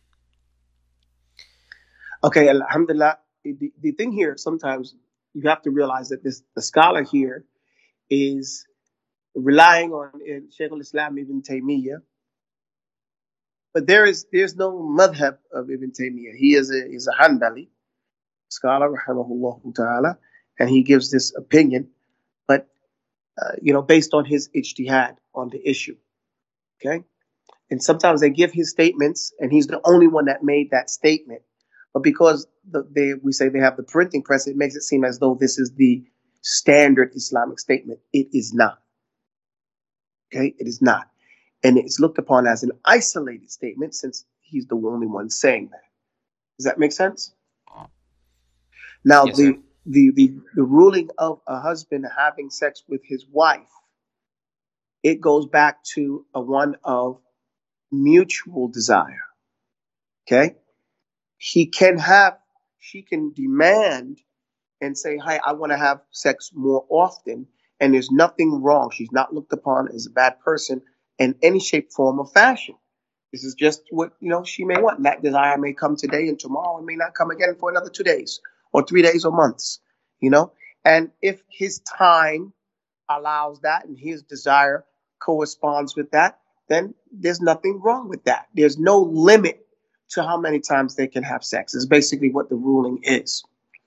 Okay, alhamdulillah. The thing here, sometimes you have to realize that the scholar here is relying on Shaykh al-Islam ibn Taymiyyah, but there's no madhab of Ibn Taymiyyah. He's a Hanbali scholar, rahimahullah ta'ala, and he gives this opinion, but based on his ijtihad on the issue. Okay, and sometimes they give his statements, and he's the only one that made that statement. But because we say they have the printing press, it makes it seem as though this is the standard Islamic statement. It is not. Okay, it is not. And it's looked upon as an isolated statement since he's the only one saying that. Does that make sense? Now, Yes, the ruling of a husband having sex with his wife, it goes back to a one of mutual desire. Okay? She can demand and say, "Hi, I want to have sex more often," and there's nothing wrong. She's not looked upon as a bad person in any shape, form, or fashion. This is just what she may want. And that desire may come today and tomorrow, and may not come again for another 2 days or 3 days or months. And if his time allows that and his desire corresponds with that, then there's nothing wrong with that. There's no limit to how many times they can have sex. Is basically what the ruling is.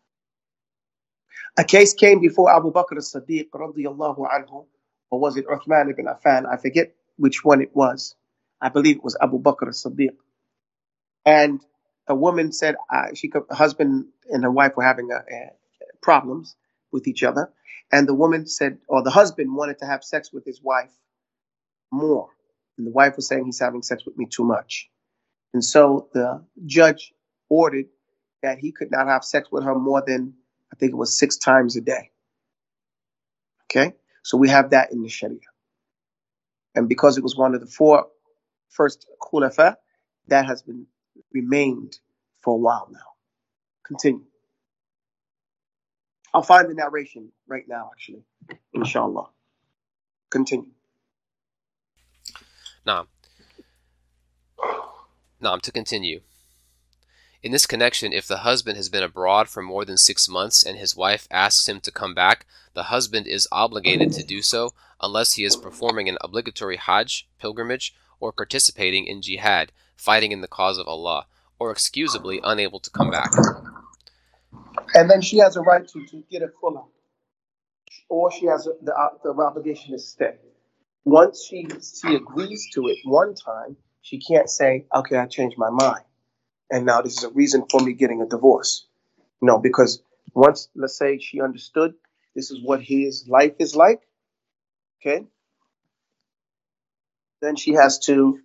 A case came before Abu Bakr as-Siddiq radiyallahu anhu, or was it Uthman ibn Affan? I forget which one it was. I believe it was Abu Bakr as-Siddiq. And a woman said her husband and her wife were having problems with each other, and the woman said, or the husband wanted to have sex with his wife more, and the wife was saying, "He's having sex with me too much." And so the judge ordered that he could not have sex with her more than, I think it was 6 times a day. Okay? So we have that in the Sharia. And because it was one of the 4 first khulafa, that has been remained for a while now. Continue. I'll find the narration right now, actually. Inshallah. Continue. To continue. In this connection, if the husband has been abroad for more than 6 months and his wife asks him to come back, the husband is obligated to do so unless he is performing an obligatory Hajj, pilgrimage, or participating in jihad, fighting in the cause of Allah, or excusably unable to come back. And then she has a right to get a khula, or she has the obligation to stay. Once she agrees to it one time, she can't say, "Okay, I changed my mind, and now this is a reason for me getting a divorce." No, because once, let's say, she understood this is what his life is like, okay, then she has the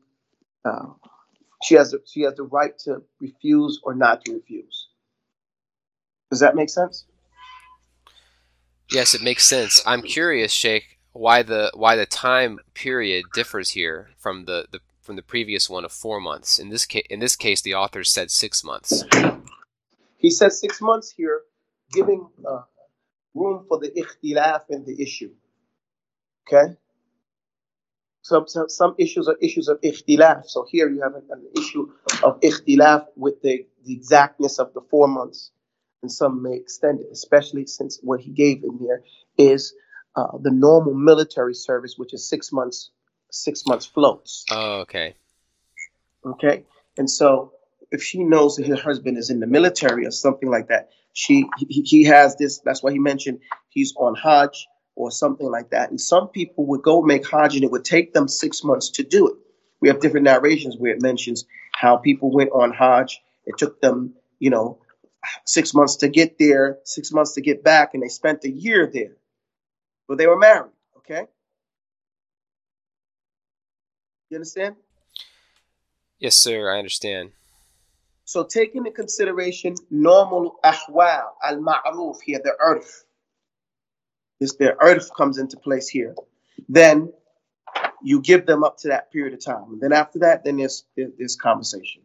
right to refuse or not to refuse. Does that make sense? Yes, it makes sense. I'm curious, Sheikh, why the time period differs here from the previous one of 4 months. In this case, the author said 6 months. He says 6 months here, giving room for the ikhtilaf in the issue. Okay? Some issues are issues of ikhtilaf. So here you have an issue of ikhtilaf with the exactness of the 4 months. And some may extend it, especially since what he gave in here is the normal military service, which is 6 months. 6 months floats. Oh, okay. Okay, and so if she knows that her husband is in the military or something like that, he has this. That's why he mentioned he's on Hajj or something like that. And some people would go make Hajj, and it would take them 6 months to do it. We have different narrations where it mentions how people went on Hajj. It took them, 6 months to get there, 6 months to get back, and they spent a year there. But they were married. Okay, you understand? Yes, sir, I understand. So take into consideration normal ahwal, al-ma'ruf here, the urf. The urf comes into place here. Then you give them up to that period of time. And then after that, then there's conversation.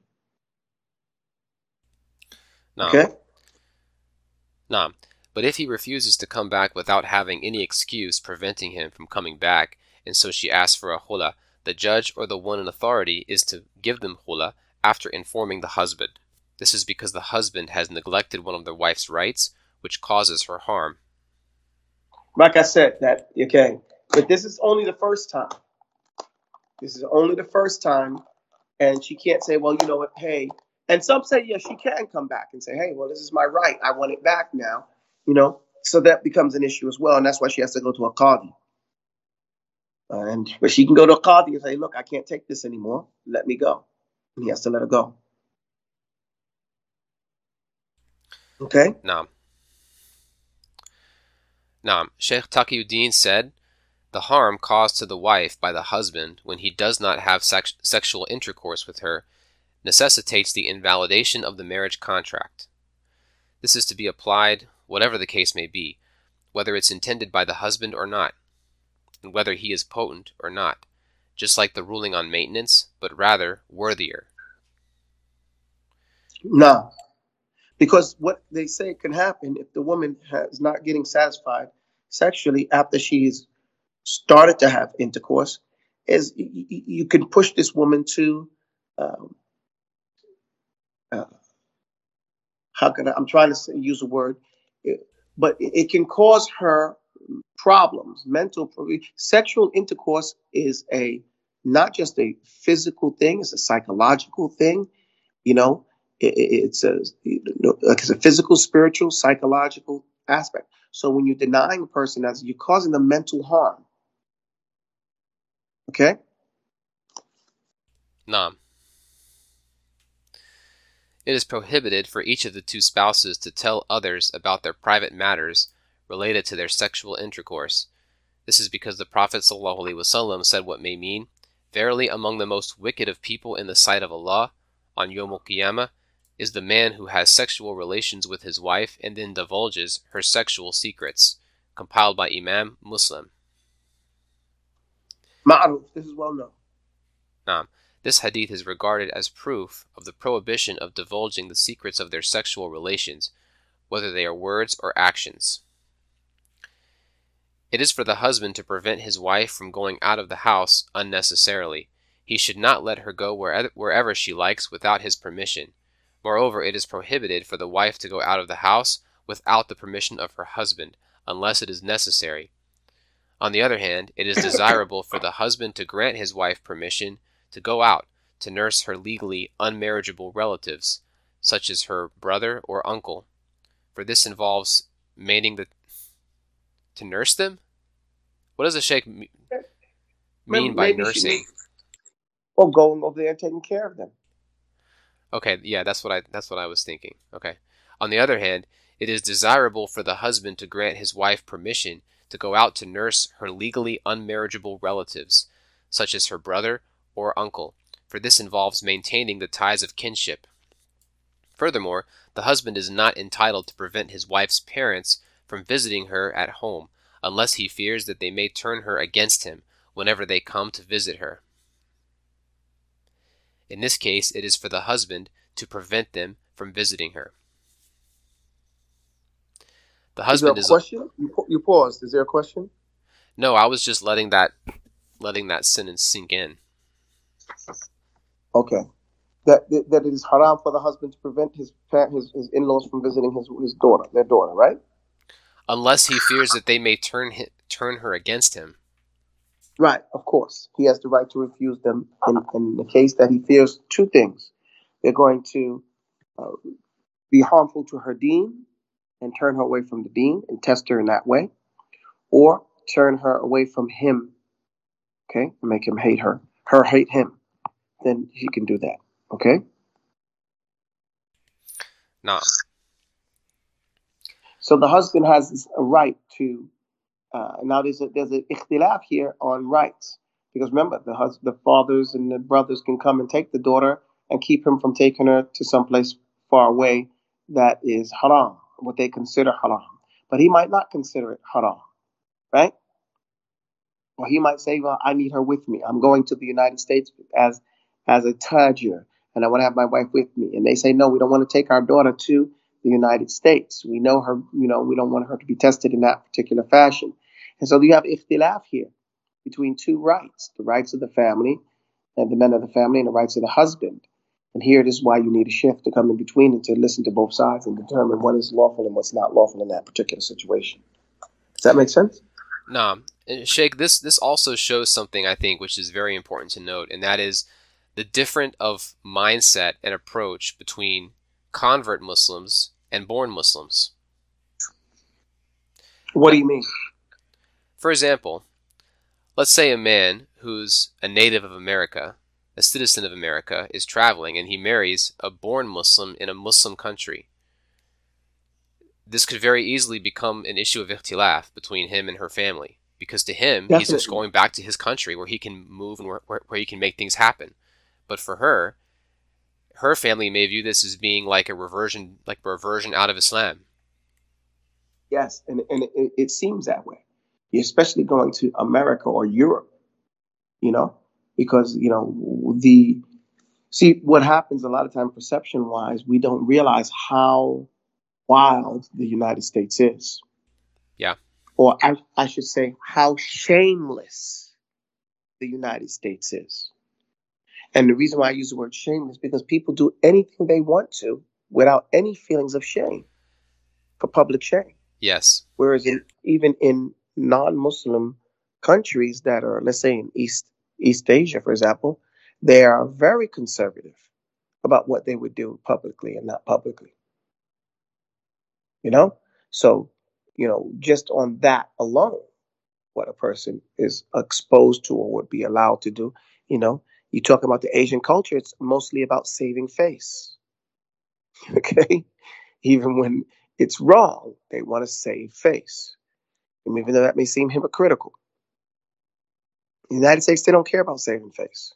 No. Okay? No. But if he refuses to come back without having any excuse preventing him from coming back, and so she asks for a khula, the judge or the one in authority is to give them khula after informing the husband. This is because the husband has neglected one of the wife's rights, which causes her harm. Like I said, okay. But this is only the first time. This is only the first time. And she can't say, well, you know what, hey. And some say, yes, she can come back and say, hey, well, this is my right. I want it back now. So that becomes an issue as well. And that's why she has to go to a qadi. But she can go to a qadi and say, look, I can't take this anymore. Let me go. And he has to let her go. Okay? Naam. Sheikh Taqiyuddin said, the harm caused to the wife by the husband when he does not have sexual intercourse with her necessitates the invalidation of the marriage contract. This is to be applied, whatever the case may be, whether it's intended by the husband or not, and whether he is potent or not, just like the ruling on maintenance, but rather worthier. No. Because what they say can happen if the woman is not getting satisfied sexually after she's started to have intercourse, is you can push this woman to, I'm trying to use a word, but it can cause her problems, sexual intercourse is not just a physical thing, it's a psychological thing, it's a physical, spiritual, psychological aspect. So when you're denying a person, you're causing them mental harm. Okay? Naam. It is prohibited for each of the two spouses to tell others about their private matters related to their sexual intercourse. This is because the Prophet ﷺ said what may mean, verily among the most wicked of people in the sight of Allah, on Yawm al-Qiyamah, is the man who has sexual relations with his wife and then divulges her sexual secrets. Compiled by Imam Muslim. Ma'ruf, this is well known. Naam. This hadith is regarded as proof of the prohibition of divulging the secrets of their sexual relations, whether they are words or actions. It is for the husband to prevent his wife from going out of the house unnecessarily. He should not let her go wherever she likes without his permission. Moreover, it is prohibited for the wife to go out of the house without the permission of her husband, unless it is necessary. On the other hand, it is desirable for the husband to grant his wife permission to go out to nurse her legally unmarriageable relatives, such as her brother or uncle, for this involves to nurse them? What does the Sheikh mean by nursing? Or going over there and taking care of them. Okay, yeah, that's what I was thinking. Okay. On the other hand, it is desirable for the husband to grant his wife permission to go out to nurse her legally unmarriageable relatives, such as her brother or uncle, for this involves maintaining the ties of kinship. Furthermore, the husband is not entitled to prevent his wife's parents from visiting her at home, unless he fears that they may turn her against him whenever they come to visit her. In this case, it is for the husband to prevent them from visiting her. The husband is there a question? You paused. Is there a question? No, I was just letting that sentence sink in. Okay. That it is haram for the husband to prevent his in-laws from visiting their daughter, right? Unless he fears that they may turn her against him. Right, of course. He has the right to refuse them in the case that he fears two things. They're going to be harmful to her deen and turn her away from the deen and test her in that way, or turn her away from him, okay, and make him hate her hate him. Then he can do that, okay? No. So the husband has a right to. Now there's an ikhtilaf here on rights, because remember the fathers and the brothers can come and take the daughter and keep him from taking her to someplace far away that is haram, what they consider haram. But he might not consider it haram, right? Or he might say, well, I need her with me. I'm going to the United States as a tajir, and I want to have my wife with me. And they say, no, we don't want to take our daughter to the United States. We know her, we don't want her to be tested in that particular fashion. And so you have ikhtilaf here between two rights, the rights of the family and the men of the family and the rights of the husband. And here it is why you need a sheikh to come in between and to listen to both sides and determine what is lawful and what's not lawful in that particular situation. Does that make sense? Nah, Sheikh, this also shows something, I think, which is very important to note, and that is the different of mindset and approach between convert Muslims and born Muslims. What do you mean? For example, let's say a man who's a native of America, a citizen of America, is traveling and he marries a born Muslim in a Muslim country. This could very easily become an issue of ikhtilaf between him and her family, because to him, Definitely. he's just going back to his country where he can move and where he can make things happen. But for her, her family may view this as being like a reversion out of Islam. Yes, and it seems that way. You're especially going to America or Europe, because, see, what happens a lot of time perception-wise, we don't realize how wild the United States is. Yeah. Or I should say how shameless the United States is. And the reason why I use the word shameless is because people do anything they want to without any feelings of shame, for public shame. Yes. Whereas even in non-Muslim countries that are, let's say in East Asia, for example, they are very conservative about what they would do publicly and not publicly. So, just on that alone, what a person is exposed to or would be allowed to do, you talk about the Asian culture, it's mostly about saving face. Okay? Even when it's wrong, they want to save face. And even though that may seem hypocritical, in the United States, they don't care about saving face.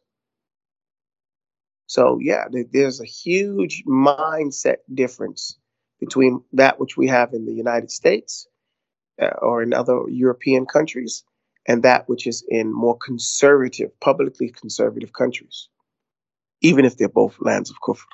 So, yeah, there's a huge mindset difference between that which we have in the United States or in other European countries and that which is in more conservative, publicly conservative countries, even if they're both lands of kufr.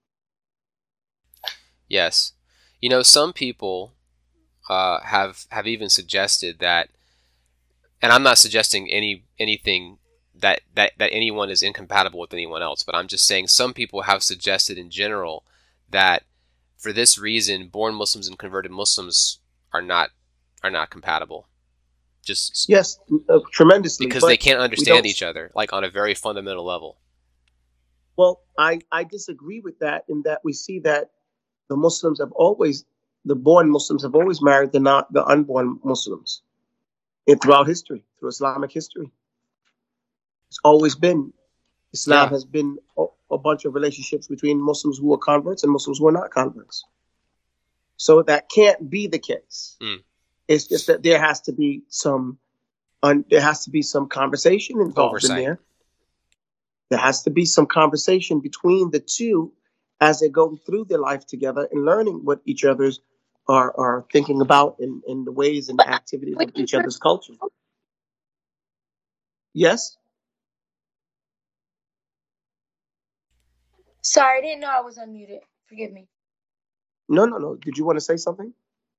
Yes. Some people have even suggested that, and I'm not suggesting anything that anyone is incompatible with anyone else, but I'm just saying some people have suggested in general that for this reason, born Muslims and converted Muslims are not compatible. Just yes, tremendously, because they can't understand each other, like on a very fundamental level. Well, I disagree with that in that we see that the born Muslims have always married the unborn Muslims throughout history, through Islamic history. It's always been. Islam has been a bunch of relationships between Muslims who are converts and Muslims who are not converts. So that can't be the case. It's just that there has to be some conversation involved in there. There has to be some conversation between the two as they go through their life together and learning what each other's are thinking about in the ways and activities of each other's culture. Yes? Sorry, I didn't know I was unmuted. Forgive me. No. Did you want to say something?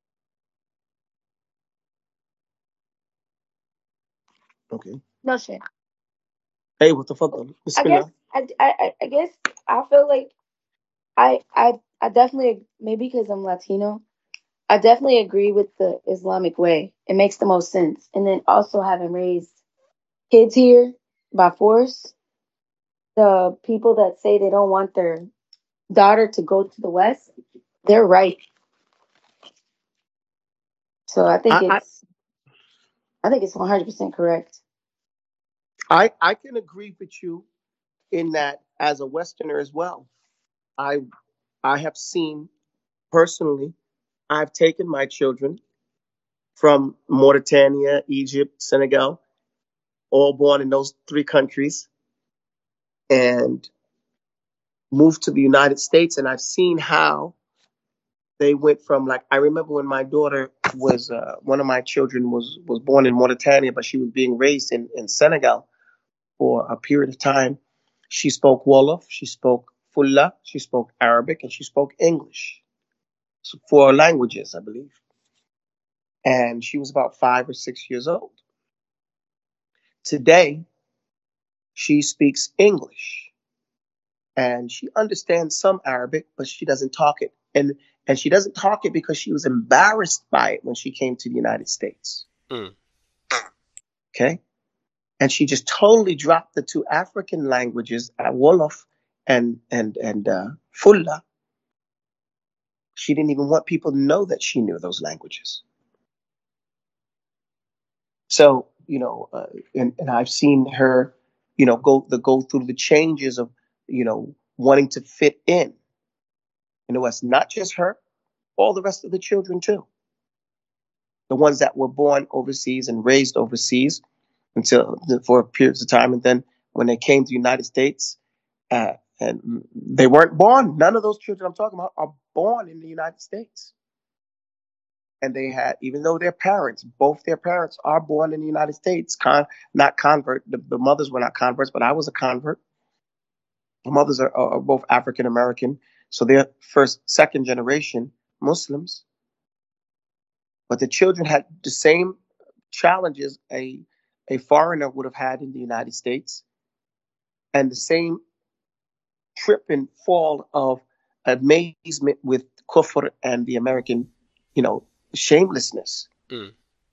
Okay. No shit. Hey, what the fuck? I guess I feel like I definitely, maybe because I'm Latino, I definitely agree with the Islamic way. It makes the most sense. And then also having raised kids here by force, the people that say they don't want their daughter to go to the West, they're right. So I think it's 100% correct. I can agree with you in that as a Westerner as well. I have seen personally, I've taken my children from Mauritania, Egypt, Senegal, all born in those three countries. And moved to the United States, and I've seen how they went from, like, I remember when my daughter was one of my children was born in Mauritania, but she was being raised in Senegal for a period of time. She spoke Wolof, she spoke Fulla, she spoke Arabic, and she spoke English. So 4 languages, I believe. And she was about 5 or 6 years old. Today, she speaks English and she understands some Arabic, but she doesn't talk it. And she doesn't talk it because she was embarrassed by it when she came to the United States. Mm. Okay? And she just totally dropped the 2 African languages, Wolof and Fulla. She didn't even want people to know that she knew those languages. So, and I've seen her, go through the changes of, wanting to fit in. It's not just her, all the rest of the children too. The ones that were born overseas and raised overseas for periods of time. And then when they came to the United States, and they weren't born, none of those children I'm talking about are born in the United States. And they had, even though both their parents are born in the United States, not convert. The mothers were not converts, but I was a convert. The mothers are both African American, so they're second generation Muslims. But the children had the same challenges a foreigner would have had in the United States, and the same trip and fall of amazement with kufr and the American, shamelessness. Mm.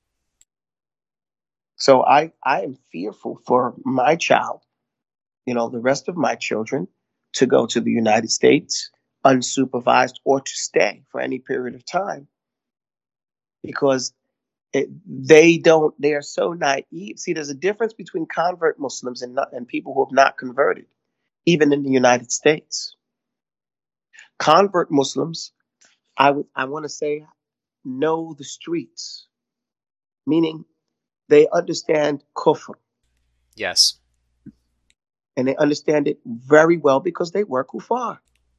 So I am fearful for my child, the rest of my children, to go to the United States unsupervised or to stay for any period of time, because they are so naive. See, there's a difference between convert Muslims and people who have not converted, even in the United States. Convert Muslims, I want to say, know the streets, meaning they understand kufr. Yes. And they understand it very well because they were kuffar.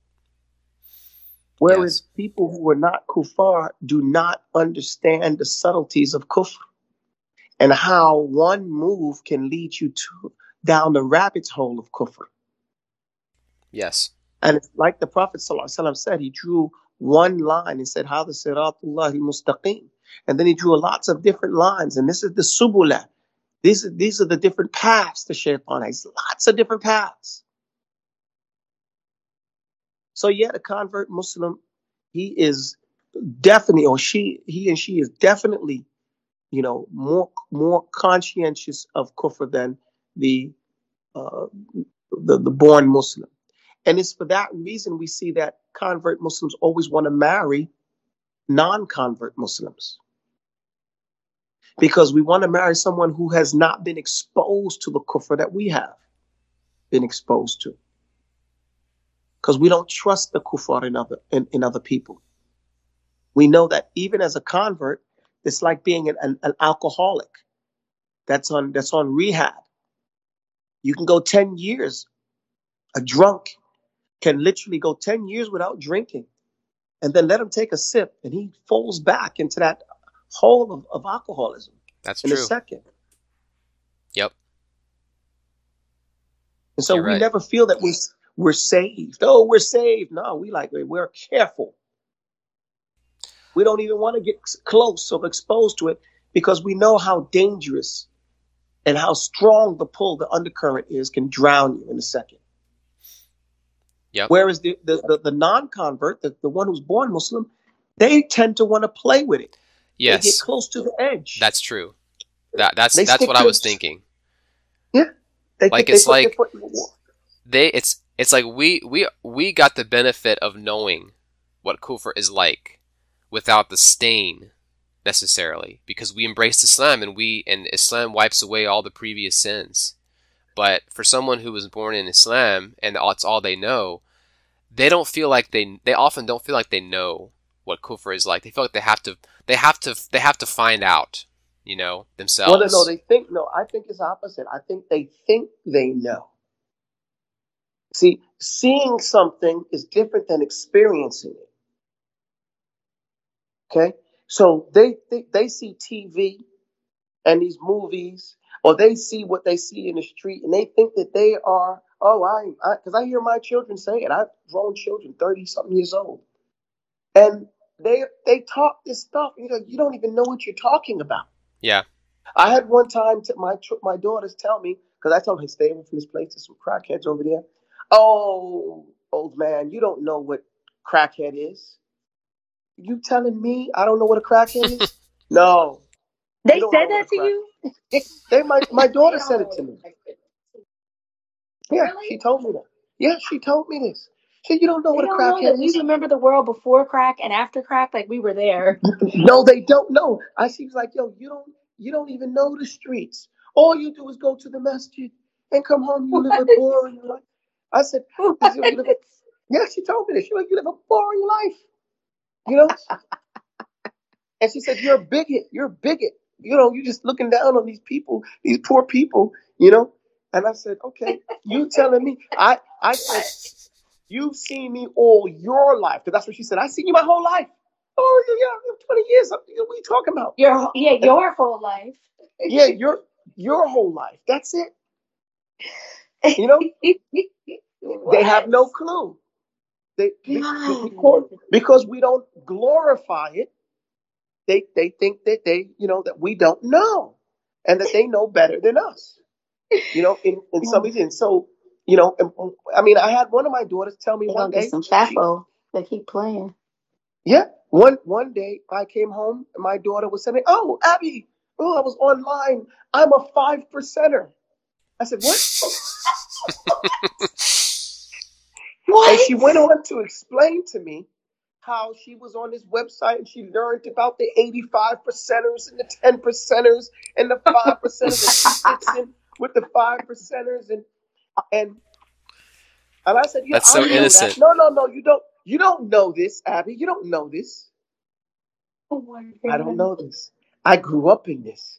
Whereas people who are not kuffar do not understand the subtleties of kufr and how one move can lead you down the rabbit's hole of kufr. Yes. And it's like the Prophet ﷺ said, he drew one line and said, Hada siratullahi mustaqim. And then he drew lots of different lines. And this is the subula. These are the different paths to shaitan. There's lots of different paths. So yeah, the convert Muslim, he is definitely, or he and she is definitely, more conscientious of kufr than the born Muslim. And it's for that reason we see that convert Muslims always want to marry non-convert Muslims, because we want to marry someone who has not been exposed to the kufr that we have been exposed to. Because we don't trust the kufar in other people. We know that even as a convert, it's like being an alcoholic that's on rehab. You can go 10 years. A drunk can literally go 10 years without drinking, and then let him take a sip, and he falls back into that hole of alcoholism. That's in true. a second. Yep. And so we never feel that we're saved. Oh, we're saved. No, we're careful. We don't even want to get close or exposed to it, because we know how dangerous and how strong the pull, the undercurrent is, can drown you in a second. Yep. Whereas the non-convert, the one who's born Muslim, they tend to want to play with it. Yes. They get close to the edge. That's true. That's what I was thinking. Yeah. It's like we got the benefit of knowing what kufr is like without the stain necessarily, because we embraced Islam, and Islam wipes away all the previous sins. But for someone who was born in Islam and it's all they know, they often don't feel like they know what kufr is like. They feel like they have to find out, themselves. Well, I think it's opposite. I think they think they know. See, seeing something is different than experiencing it. Okay, so they see TV and these movies, or they see what they see in the street, and they think that they are. Oh, because I hear my children say it. I've grown children, 30-something years old, and they talk this stuff. You don't even know what you're talking about. Yeah. I had one time my daughters tell me, because I told them, hey, stay away from this place. There's some crackheads over there. Oh, old man, you don't know what crackhead is. You telling me I don't know what a crackhead is? No, They you don't said know what that a to crack. you? My daughter said it to me. Yeah, Really? she told me that. Yeah, she told me this. She said, you don't know They what a don't know that crackhead we is? remember the world before crack and after crack, like we were there. No, they don't know. She was like, yo, you don't even know the streets. All you do is go to the masjid and come home. You live a boring life. I said, What? you live a, yeah, she told me this. She was like, you live a boring life, you know? And she said, you're a bigot. You're a bigot. You're just looking down on these people, these poor people, you know? And I said, okay, you telling me. I said, you've seen me all your life. Because that's what she said. I've seen you my whole life. Oh, yeah, 20 years. What are you talking about? Your whole life. Yeah, your whole life. That's it. You know, they have no clue. Because we don't glorify it. They think that that we don't know, and that they know better than us. In some reason. And so, I mean, I had one of my daughters tell me They're one gonna get day. some FAFO. They keep playing. Yeah, one day I came home and my daughter was saying, "Oh, Abby, I was online. I'm a 5%er." I said, "What?" What? And she went on to explain to me how she was on this website and she learned about the 85%ers and the 10%ers and the 5%ers and she fits in with the 5%ers and I said, yeah, That's I so know innocent. that. No, you don't. You don't know this, Abby. You don't know this. Oh my I don't God. know this. I grew up in this.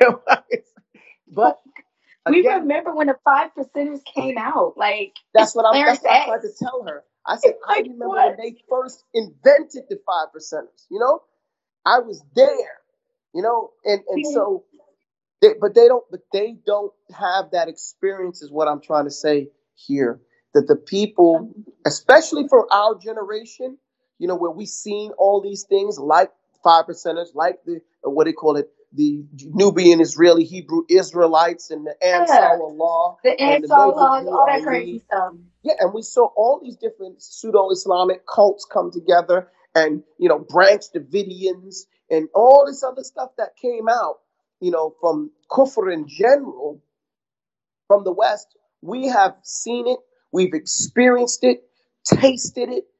But We again, remember when the 5%ers came out. Like that's what I Clarence tried X. to tell her. I said, I Like remember when what? they first invented the 5%ers. I was there. And so, but they don't have that experience. Is what I'm trying to say here. That the people, especially for our generation, where we've seen all these things like 5%ers, like the what they call it, the Nubian Israeli Hebrew Israelites and the Ansar Allah The and the Ansar laws, Nawajid all that crazy Ali. stuff. Yeah, and we saw all these different pseudo-Islamic cults come together and, Branch Davidians and all this other stuff that came out, from Kufr in general, from the West. We have seen it, we've experienced it, tasted it,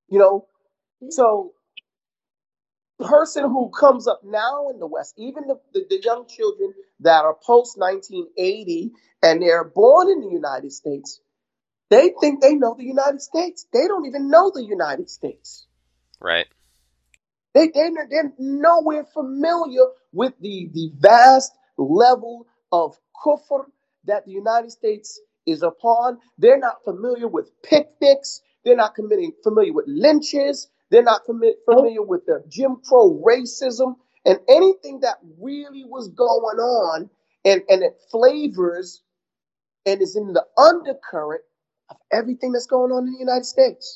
So, person who comes up now in the West, even the young children that are post 1980 and they're born in the United States, they think they know the United States. They don't even know the United States. Right. They're nowhere familiar with the vast level of kufr that the United States is upon. They're not familiar with picnics. They're not familiar with lynches. They're not familiar with the Jim Crow racism and anything that really was going on and it flavors and is in the undercurrent of everything that's going on in the United States.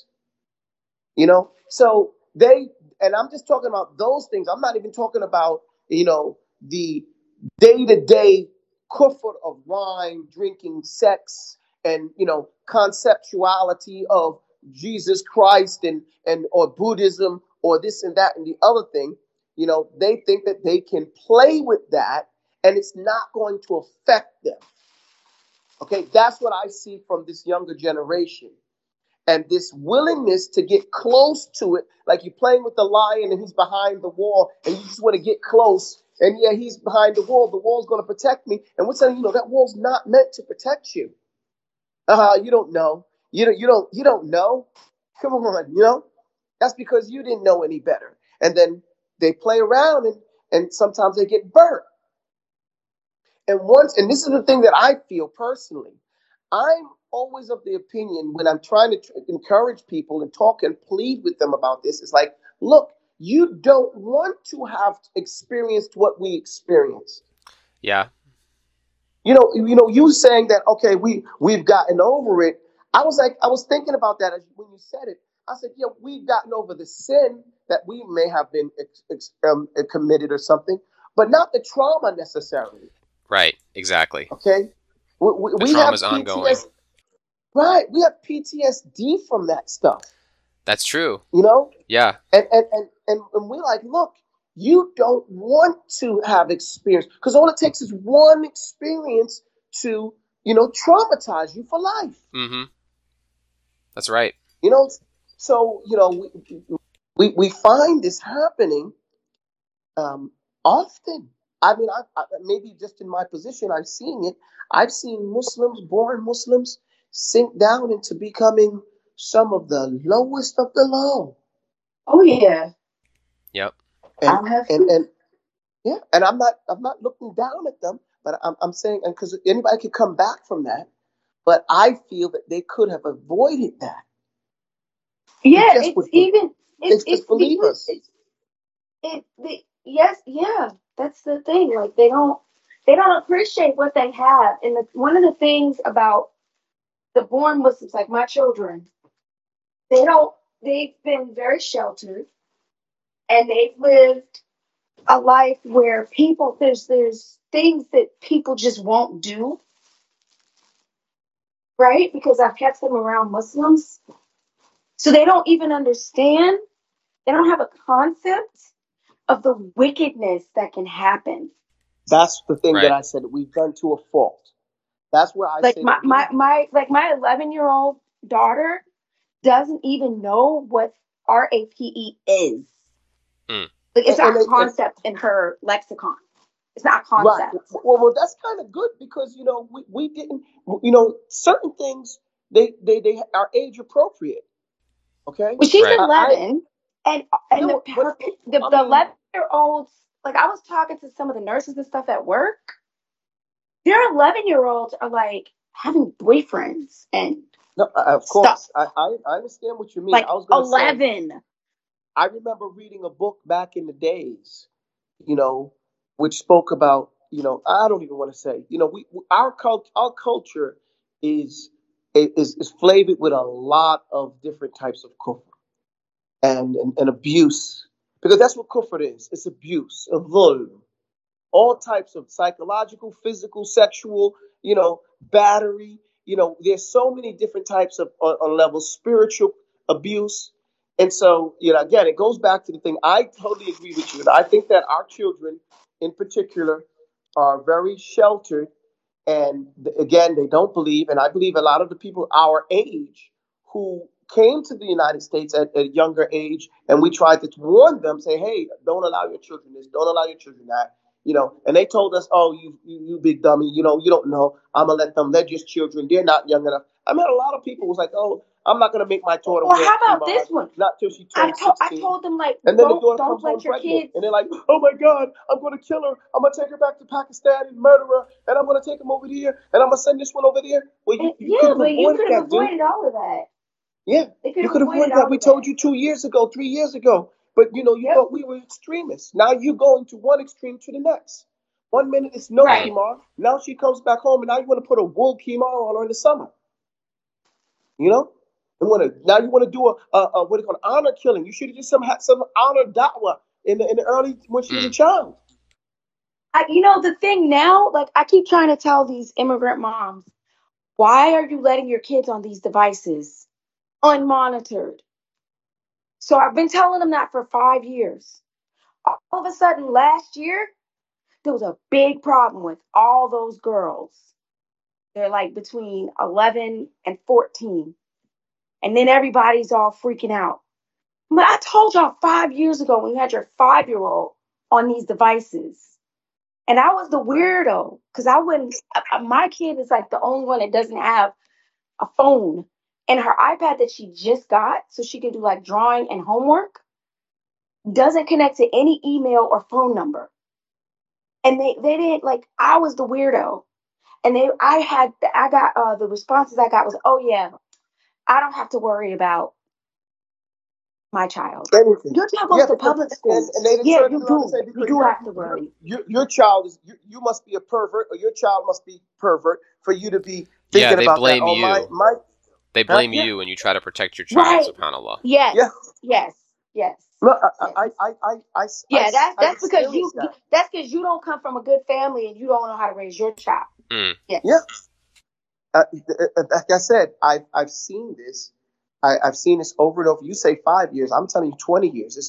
So and I'm just talking about those things. I'm not even talking about, the day-to-day kufr of wine, drinking, sex, and, conceptuality of Jesus Christ or Buddhism or this and that and the other thing. They think that they can play with that and it's not going to affect them. Okay, that's what I see from this younger generation. And this willingness to get close to it, like you're playing with the lion and he's behind the wall and you just want to get close. And yeah, he's behind the wall. The wall's going to protect me. And we're saying, that wall's not meant to protect you. You don't know. You don't know. Come on, that's because you didn't know any better. And then they play around and sometimes they get burnt. And this is the thing that I feel personally. I'm always of the opinion when I'm trying to encourage people and talk and plead with them about this, it's like, look, you don't want to have experienced what we experienced. Yeah. You saying that, okay, we've gotten over it. I was thinking about that when you said it. I said, yeah, we've gotten over the sin that we may have been committed or something, but not the trauma necessarily. Right. Exactly. Okay, The we trauma's have ongoing. PTSD. Right, we have PTSD from that stuff. That's true. Yeah, Yeah. and we're like, look, you don't want to have experience because all it takes is one experience to traumatize you for life. Mm-hmm. That's right. So we find this happening often. I mean, I maybe just in my position, I've seen it. I've seen born Muslims, sink down into becoming some of the lowest of the low. Oh yeah. Yep. And I have and yeah, and I'm not looking down at them, but I'm saying, and because anybody could come back from that, but I feel that they could have avoided that. Yeah, it's just believe us. yes, yeah, that's the thing. Like they don't appreciate what they have. And one of the things about the born Muslims, like my children, they've been very sheltered and they've lived a life where there's things that people just won't do, right? Because I've kept them around Muslims. So they don't even understand, they don't have a concept of the wickedness that can happen. That's the thing that Right. I said that we've done to a fault. That's where I Like say my that my 11-year-old daughter doesn't even know what RAPE is. Mm. Like it's and, not a and, and concept in her lexicon. It's not a right. concept. Well, that's kind of good because we didn't certain things they are age appropriate. Okay, Well, she's Right. 11, and yeah, the I the mean, 11-year-olds. Like I was talking to some of the nurses and stuff at work. Their 11-year-olds are like having boyfriends and no, of stuff. course, I understand what you mean. Like I was going to say 11. I remember reading a book back in the days, you know, which spoke about, I don't even want to say, our culture is is flavored with a lot of different types of kufr and abuse, because that's what kufr is. It's abuse, a dhulm, all types of psychological, physical, sexual, battery. There's so many different types of on levels, spiritual abuse. And so, again, it goes back to the thing. I totally agree with you. I think that our children in particular are very sheltered. And again, they don't believe. And I believe a lot of the people our age who came to the United States at a younger age, and we tried to warn them, say, hey, don't allow your children this, don't allow your children that. And they told us, oh, you big dummy, you don't know. I'm gonna let them. They're just children. They're not young enough. I met a lot of people who was like, oh, I'm not gonna make my daughter Well, wear how about khimar, this one? not till she I turns told I 16. told them like And then the daughter don't comes home let your pregnant, kids. and they're like, oh my God, I'm gonna kill her. I'm gonna take her back to Pakistan and murder her, and I'm gonna take him over here, and I'm gonna send this one over there. Well, you could Yeah, have but you avoided could have that, dude. avoided all of that. Yeah, They could you have could have avoided avoided that. all We of that. told you 2 years ago, 3 years ago. But you Yep. thought we were extremists. Now you go into one extreme to the next. 1 minute it's no Right. Kimar. Now she comes back home, and now you want to put a wool Kimar on her in the summer. You know, now you want to do a what do you call it, honor killing. You should have just had some honor da'wah in the early when she was a Mm. child. The thing now, like I keep trying to tell these immigrant moms, why are you letting your kids on these devices unmonitored? So I've been telling them that for 5 years. All of a sudden, last year, there was a big problem with all those girls. They're like between 11 and 14. And then everybody's all freaking out. But I told y'all 5 years ago when you had your 5-year-old on these devices. And I was the weirdo because I wouldn't. My kid is like the only one that doesn't have a phone. And her iPad that she just got so she can do like drawing and homework doesn't connect to any email or phone number. And they didn't, like, I was the weirdo. And I got the responses I got was, oh yeah, I don't have to worry about my child. Anything. Your child Yeah, goes to because public school. and they Yeah, turn you around and do. say You because do have to worry. your child is you must be a pervert or your child must be pervert for you to be Yeah, thinking they about that. blame Oh you. my They huh? blame Yeah, you when you try to protect your child, Right. subhanAllah. Yes. yeah. Yes. Yes. No, Yes. I Yeah, I've that's because experienced that. you don't come from a good family and you don't know how to raise your child. Mm. Yes. Yeah, like I said, I've seen this. I've seen this over and over. You say 5 years, I'm telling you 20 years.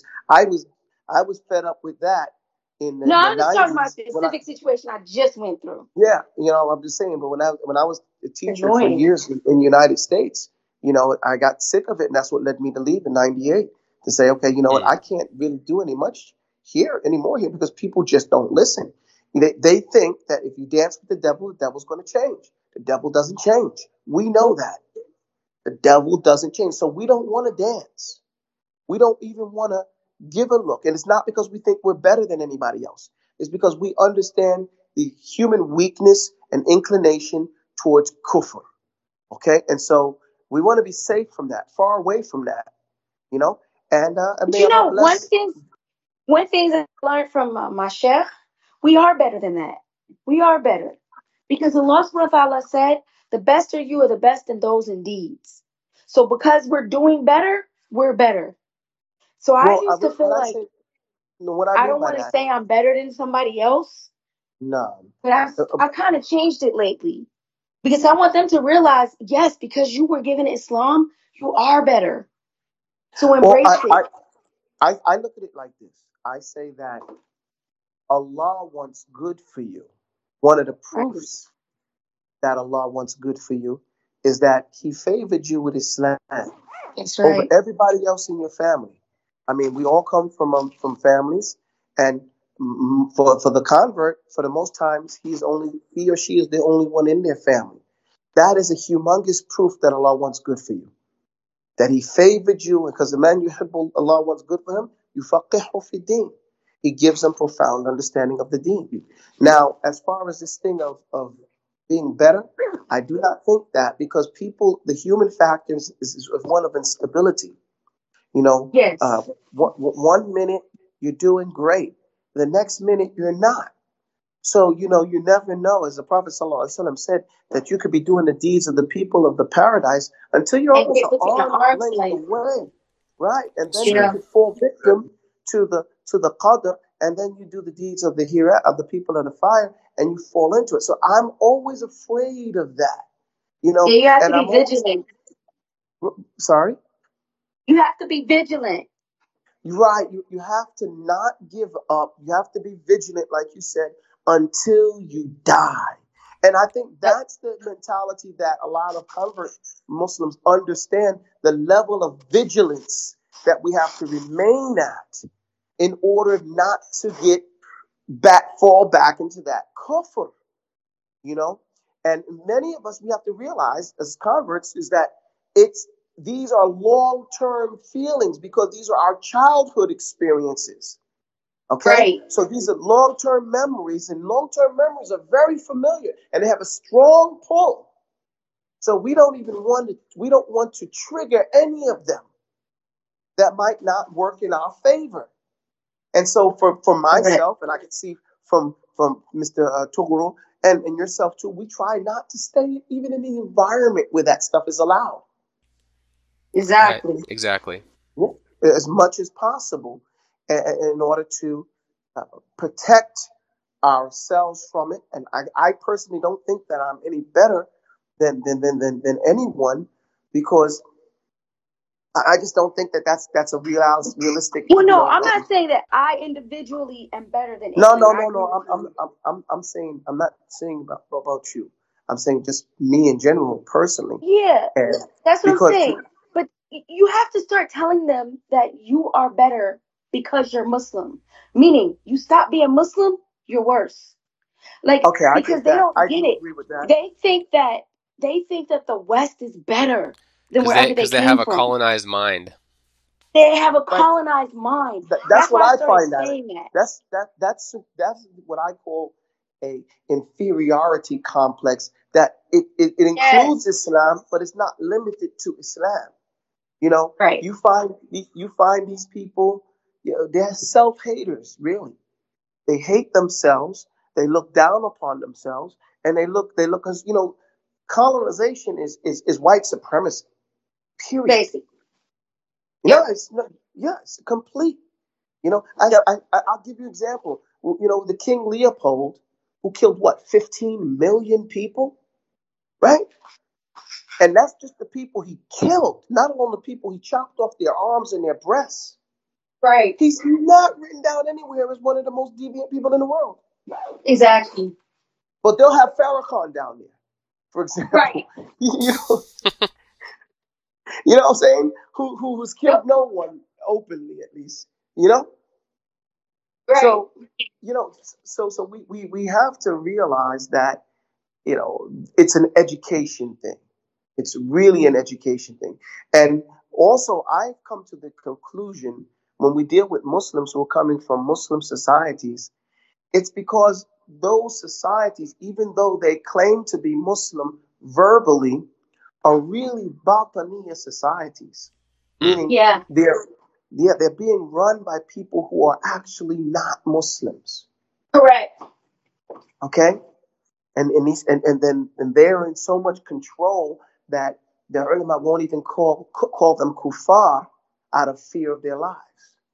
I was fed up with that No, in the I'm just talking about a 90s when I specific situation I just went through. yeah, I'm just saying. But when I was a teacher for Annoying. years in the United States, I got sick of it, and that's what led me to leave in '98 to say, okay, you know what, I can't really do any much here anymore here because people just don't listen. They think that if you dance with the devil's going to change. The devil doesn't change. We know that the devil doesn't change, so we don't want to dance. We don't even want to give a look. And it's not because we think we're better than anybody else. It's because we understand the human weakness and inclination towards kufr. Okay? And so we want to be safe from that, far away from that, you know? And But may Allah bless. one thing that I learned from my sheikh, we are better than that. We are better. Because Allah subhanahu wa ta'ala said, the best are you are the best in those in deeds. So because we're doing better, we're better. So I Well, used to when feel I like say, what I I mean don't by want to that, say I'm better than somebody else, no. but Uh, I kind of changed it lately because I want them to realize, yes, because you were given Islam, you are better. So Well, embrace it. I look at it like this. I say that Allah wants good for you. One of the Right. proofs that Allah wants good for you is that He favored you with Islam That's over right. everybody else in your family. I mean, we all come from families, and for the convert, for the most times, he or she is the only one in their family. That is a humongous proof that Allah wants good for you, that He favored you, because the man Allah wants good for him. يُفَقِّهُ فِي الدِّينِ. He gives them profound understanding of the deen. Now, as far as this thing of being better, I do not think that, because the human factor is one of instability. Yes. One minute you're doing great, the next minute you're not. So, you never know, as the Prophet ﷺ said, that you could be doing the deeds of the people of the paradise until you're And almost get an within the arm's arm's length length. away, right? And then you Yeah. could fall victim to the qadr, and then you do the deeds of the people of the fire, and you fall into it. So I'm always afraid of that, Yeah, you have to and be I'm always vigilant. sorry. You have to be vigilant. Right. You have to not give up. You have to be vigilant, like you said, until you die. And I think that's the mentality that a lot of convert Muslims understand, the level of vigilance that we have to remain at in order not to fall back into that kufr, you know? And many of us, we have to realize as converts is that these are long-term feelings because these are our childhood experiences. Okay? Right. So these are long-term memories, and long-term memories are very familiar and they have a strong pull. So we don't want to trigger any of them that might not work in our favor. And so for Right. myself, and I can see from Mr. Toguro and yourself too, we try not to stay even in the environment where that stuff is allowed. Right. Exactly. Exactly. As much as possible in order to protect ourselves from it. And I personally don't think that I'm any better than anyone, because I just don't think that that's a realistic. Well, no, I'm not saying that I individually am better than No, any. no, I no, agree no. with you. I'm saying, I'm not saying about you. I'm saying just me in general, personally, Yeah, and that's what I'm because saying. But you have to start telling them that you are better because you're Muslim. Meaning, you stop being Muslim, you're worse. Like, okay, I because get they that. don't I get do it. agree with that. They think that the West is better than wherever they Because they have came a from. colonized mind. They have a But colonized mind. that's That's what why I I started find out. saying that. That's what I call a inferiority complex that it Yes. includes Islam, but it's not limited to Islam. You know, Right. you find these people, they're self haters. Really, they hate themselves. They look down upon themselves, and they look as colonization is white supremacy. Period. Basically. It's not, it's complete. I'll give you an example. The King Leopold, who killed what, 15 million people, right? And that's just the people he killed, not only the people he chopped off their arms and their breasts. Right. He's not written down anywhere as one of the most deviant people in the world. Exactly. But they'll have Farrakhan down there, for example. Right. You know, you know what I'm saying? Who's killed no one openly, at least. You know. Right. So, so we have to realize that it's an education thing. It's really an education thing. And also, I've come to the conclusion when we deal with Muslims who are coming from Muslim societies, it's because those societies, even though they claim to be Muslim verbally, are really Bataniya societies. Meaning they're being run by people who are actually not Muslims. Correct. Okay? And they're in so much control that the ulama won't even call them kuffar out of fear of their lives.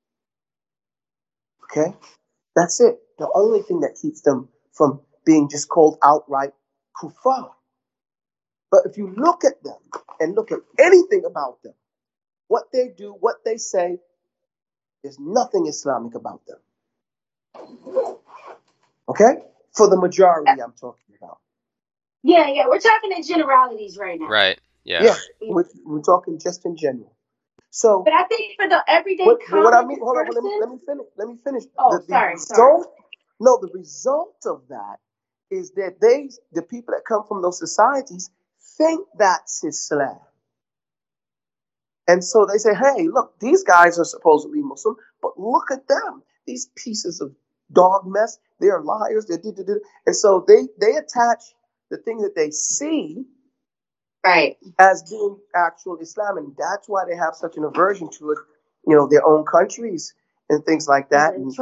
Okay? That's it. The only thing that keeps them from being just called outright kuffar. But if you look at them and look at anything about them, what they do, what they say, there's nothing Islamic about them. Okay? For the majority I'm talking about. Yeah. We're talking in generalities right now. Right. Yeah. Yeah. We're talking just in general. So, but I think for the everyday what I mean, hold person, on, let me finish. Oh, sorry. No, the result of that is that the people that come from those societies, think that's Islam. And so they say, hey, look, these guys are supposedly Muslim, but look at them. These pieces of dog mess, they're liars. And so they attach the thing that they see right as being actual Islam. And that's why they have such an aversion to it, their own countries and things like that. And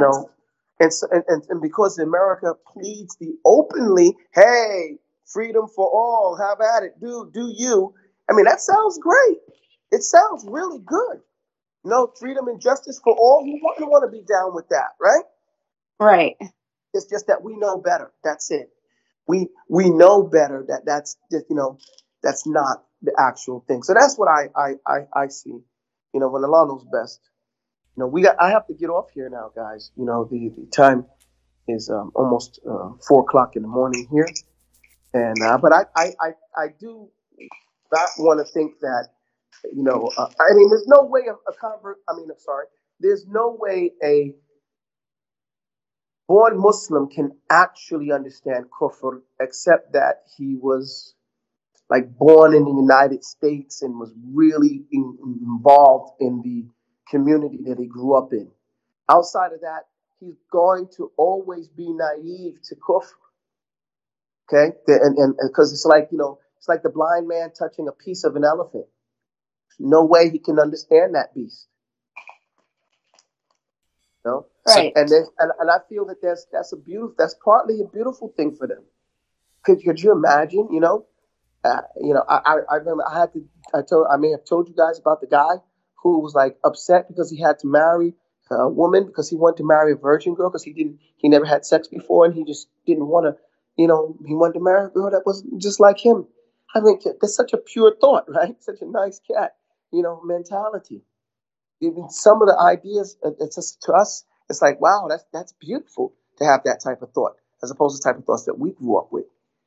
because America pleads the openly, hey, freedom for all, have at it, do you. I mean, that sounds great. It sounds really good. Freedom and justice for all. Who wouldn't want to be down with that, right? Right. It's just that we know better. That's it. We know better that's just, that's not the actual thing. So that's what I see. When Allah knows best. I have to get off here now, guys. The time is almost 4:00 in the morning here, and but I do not want to think that I mean, there's no way there's no way a born Muslim can actually understand kufr except that he was like born in the United States and was really involved in the community that he grew up in. Outside of that, he's going to always be naive to kufr. Okay, and because it's like it's like the blind man touching a piece of an elephant. No way he can understand that beast. Right. And I feel that that's partly a beautiful thing for them. Could you imagine? I remember I may have told you guys about the guy who was like upset because he had to marry a woman because he wanted to marry a virgin girl because he never had sex before and he just didn't want to, he wanted to marry a girl that was just like him. I mean, that's such a pure thought, right? Such a nice cat, mentality. Even some of the ideas, it's just, to us, it's like, wow, that's beautiful to have that type of thought as opposed to the type of thoughts that we grew up with.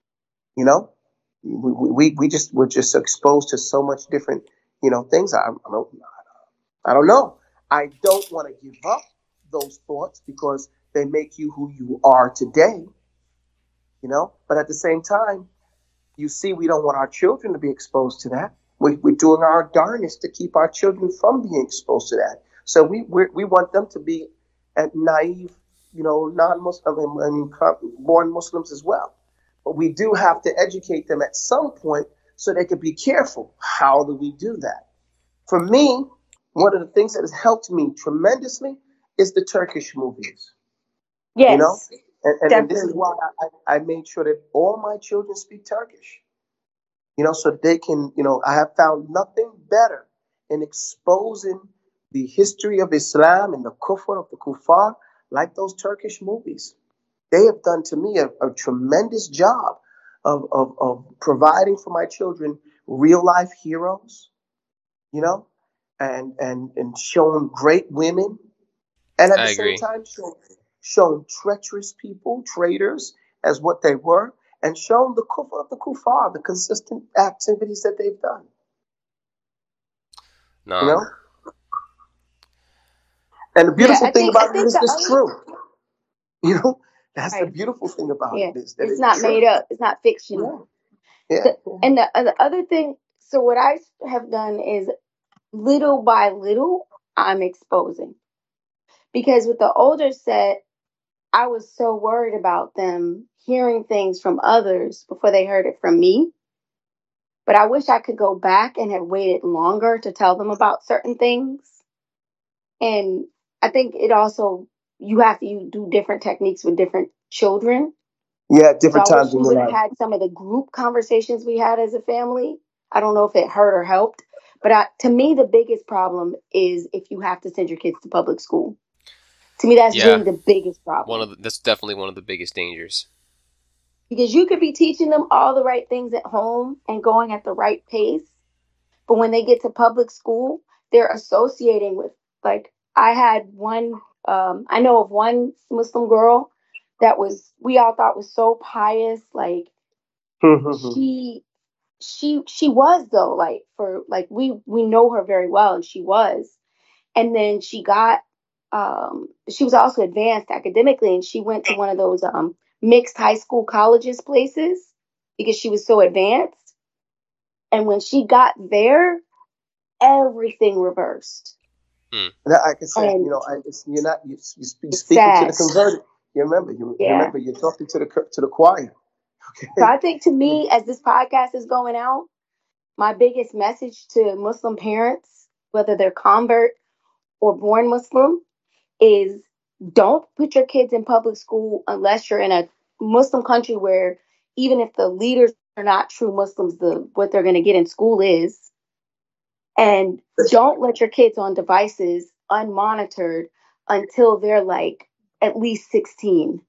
We just were just exposed to so much different, things. I don't know. I don't want to give up those thoughts because they make you who you are today. But at the same time, you see, we don't want our children to be exposed to that. We're doing our darnest to keep our children from being exposed to that. So we want them to be naive non-Muslim, born Muslims as well. But we do have to educate them at some point so they can be careful. How do we do that? For me, one of the things that has helped me tremendously is the Turkish movies. You know, Yes, and this is definitely. why I made sure that all my children speak Turkish. So they can, I have found nothing better in exposing the history of Islam and the kufr of the kuffar like those Turkish movies. They have done to me a tremendous job of providing for my children real life heroes, you know, and showing great women, and at I the same agree. time showing treacherous people, traitors, as what they were, and showing the kufr of the kuffar, the consistent activities that they've done. You Naam. know, and the Yeah, beautiful thing I about it think is the it's other true. You know, that's the right, beautiful thing about yeah, it is that it's it's not true. made up. It's not fictional. Yeah, yeah, The, and the other thing, so what I have done is little by little, I'm exposing because with the older set, I was so worried about them hearing things from others before they heard it from me. But I wish I could go back and have waited longer to tell them about certain things. And I think it also, you have to do different techniques with different children. yeah. At So different I wish times in we your would have life. had some of the group conversations we had as a family. I don't know if it hurt or helped, but to me, the biggest problem is if you have to send your kids to public school. To me, that's Yeah, really the biggest problem that's definitely one of the biggest dangers. because you could be teaching them all the right things at home and going at the right pace. But when they get to public school, they're associating with, like, I had one, I know of one Muslim girl that we all thought was so pious. Like, she, she was though, like, for, like, we know her very well and she was. And then she was also advanced academically and she went to one of those, mixed high school colleges places because she was so advanced. And when she got there, everything reversed. Hmm. Like I said, And you're not you it's speaking to the sad. converted. You Yeah. remember you're talking to the choir. So Okay. I think to me, as this podcast is going out, my biggest message to Muslim parents, whether they're convert or born Muslim, is don't put your kids in public school unless you're in a Muslim country where even if the leaders are not true Muslims, what they're going to get in school is. And don't let your kids on devices unmonitored until they're like at least 16.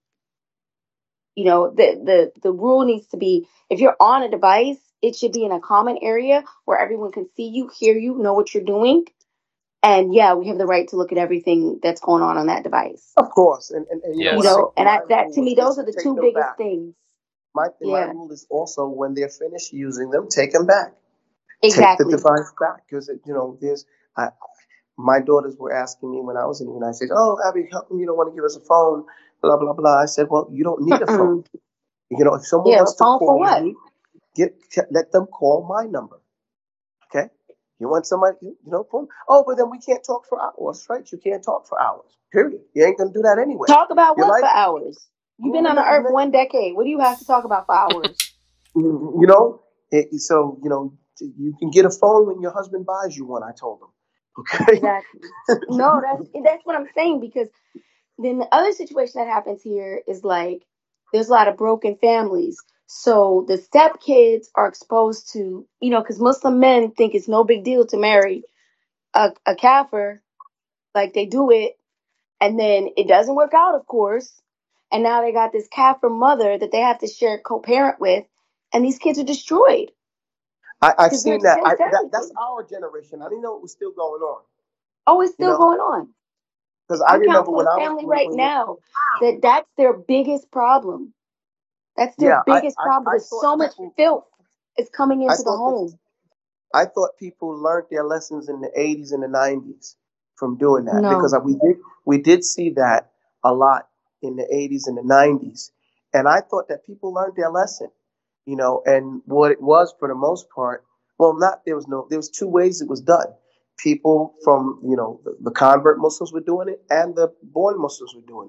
The rule needs to be, if you're on a device, it should be in a common area where everyone can see you, hear you, know what you're doing. And yeah, we have the right to look at everything that's going on that device. Of course, and you know what? Yes. And My that to rule me, is those are to the take two them biggest back. things. My Yeah, rule is also when they're finished using them, take them back. Take the exactly. device back because there's I, my daughters were asking me when I was in the United States, "Oh, Abby, how come you don't want to give us a phone?" Blah blah blah. I said, "Well, you don't need a phone. Mm-mm. If someone Yeah, wants to phone for call what? me, let them call my number. Okay? You want somebody, phone? Oh, but then we can't talk for hours, right? You can't talk for hours. Period. You ain't gonna do that anyway. Talk about Your what for life, hours? You've been on the earth 1 decade. What do you have to talk about for hours? you know. So you can get a phone when your husband buys you one. I told them. Okay. Exactly. No, that's what I'm saying because then the other situation that happens here is like there's a lot of broken families. So the stepkids are exposed to, because Muslim men think it's no big deal to marry a kafir, like they do it, and then it doesn't work out, of course. And now they got this kafir mother that they have to share co-parent with, and these kids are destroyed I've because they're seen that. exposed to That's everything. our generation. I didn't know it was still going on. Oh, it's You still know, going on. because I I'm remember counseling when a I was family right when now that's their biggest problem. That's their yeah, biggest problem I because thought so much people filth is coming I into the thought that home. I thought people learned their lessons in the 80s and the 90s from doing that because No. we did see that a lot in the 80s and the 90s, and I thought that people learned their lesson, and what it was for the most part. Well, not there was two ways it was done. People from the convert Muslims were doing it, and the born Muslims were doing it.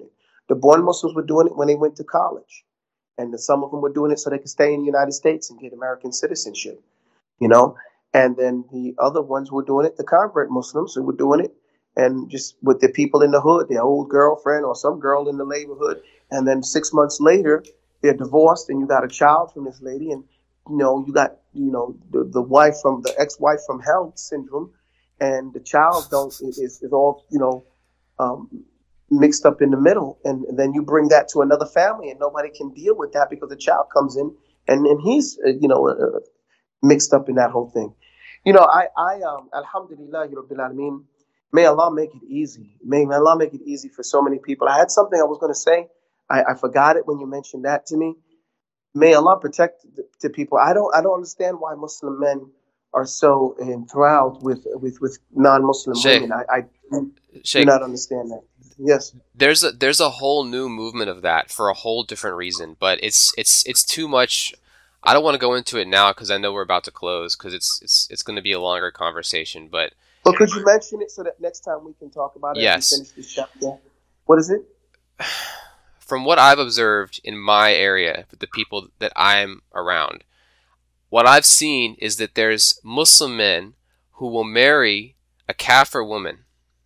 The born Muslims were doing it when they went to college, and some of them were doing it so they could stay in the United States and get American citizenship. You know, and then the other ones were doing it, the convert Muslims who were doing it, and just with the people in the hood, their old girlfriend or some girl in the neighborhood, and then 6 months later they're divorced, and you got a child from this lady, and you got the wife from the ex-wife from hell syndrome, and the child is all mixed up in the middle, and then you bring that to another family, and nobody can deal with that because the child comes in, and he's mixed up in that whole thing. Alhamdulillah, Rabbil Alameen, may Allah make it easy. May Allah make it easy for so many people. I had something I was going to say. I forgot it when you mentioned that to me. May Allah protect the people. I don't understand why Muslim men are so enthralled with non-Muslim women. I do not understand that. Yes. There's a whole new movement of that for a whole different reason, but it's too much. I don't want to go into it now because I know we're about to close because it's going to be a longer conversation. But could you mention it so that next time we can talk about it? Yes. As we finish this chapter. What is it? From what I've observed in my area, with the people that I'm around, what I've seen is that there's Muslim men who will marry a kafir woman,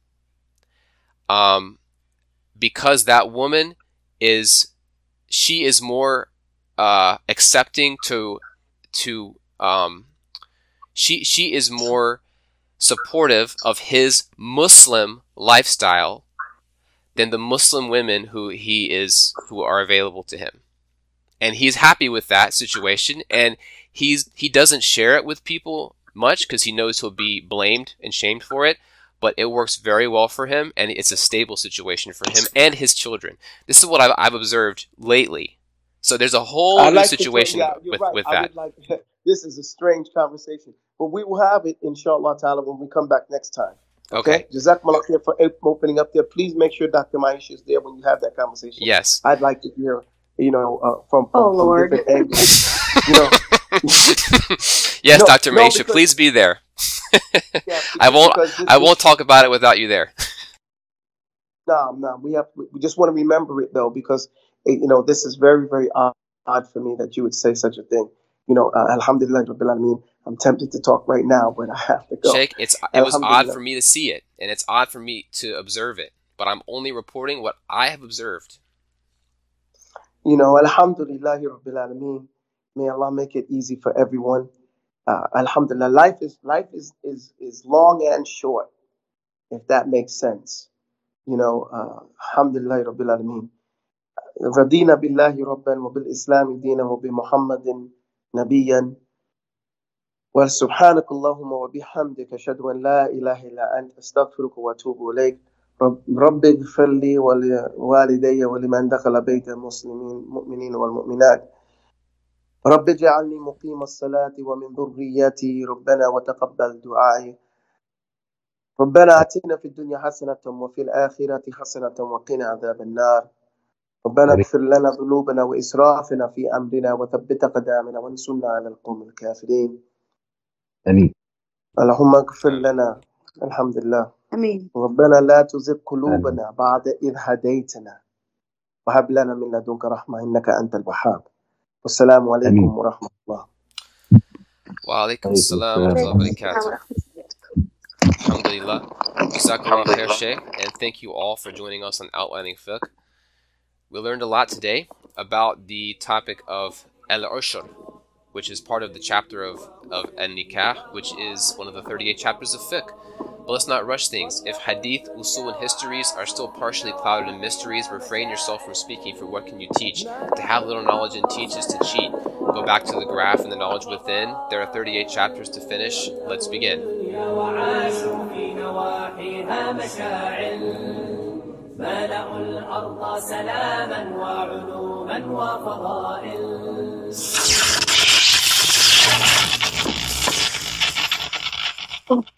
because that woman is more accepting she is more supportive of his Muslim lifestyle than the Muslim women who are available to him. And he's happy with that situation, and he doesn't share it with people much because he knows he'll be blamed and shamed for it, but it works very well for him, and it's a stable situation for him and his children. This is what I've observed lately. So there's a whole new situation with that. This is a strange conversation, but we will have it, inshallah ta'ala, when we come back next time. Okay. Jazakumullah khair for opening up there. Please make sure Dr. Maisha is there when you have that conversation. Yes. I'd like to hear, from Lord. different angles. Yes, Dr. Maisha, please be there. I won't talk about it without you there. No. We just want to remember it though, because this is very, very odd for me that you would say such a thing. Alhamdulillah, Rabbil Alameen. I'm tempted to talk right now, but I have to go. Sheikh, it was odd for me to see it, and it's odd for me to observe it, but I'm only reporting what I have observed. Alhamdulillah, Rabbil Alameen. May Allah make it easy for everyone. Alhamdulillah, life is long and short, if that makes sense. Alhamdulillah, Rabbil Alameen. رضينا بالله ربا وبالإسلام دينا وبمحمد نبيا وسبحانك اللهم وبحمدك أشهد أن لا إله إلا أنت أستغفرك وأتوب إليك رب اغفر لي ولوالدي ولمن دخل بيت المسلمين المؤمنين والمؤمنات رب اجعلني مقيم الصلاة ومن ذريتي ربنا وتقبل دعائي ربنا آتنا في الدنيا حسنة وفي الآخرة حسنة وقنا عذاب النار ربنا اغفر لنا ذنوبنا وإسرافنا في أمرنا وثبت قدامنا وانصرنا على القوم الكافرين آمين. اللهم اغفر لنا. الحمد لله. آمين. ربنا لا تزغ قلوبنا بعد إذ هديتنا وهب لنا من لدنك رحمة إنك أنت الوهاب. والسلام عليكم ورحمة الله. وعليكم السلام ورحمة الله وبركاته. Alhamdulillah. Jazakallah khair, Sheikh, and thank you all for joining us on Outlining Fiqh. We learned a lot today about the topic of Al-Ushr, which is part of the chapter of An-Nikah, which is one of the 38 chapters of fiqh. But let's not rush things. If hadith, usul, and histories are still partially clouded in mysteries, refrain yourself from speaking, for what can you teach? To have little knowledge and teach is to cheat. Go back to the graph and the knowledge within. There are 38 chapters to finish. Let's begin. ملأوا الأرض سلاما وعلوما وفضائل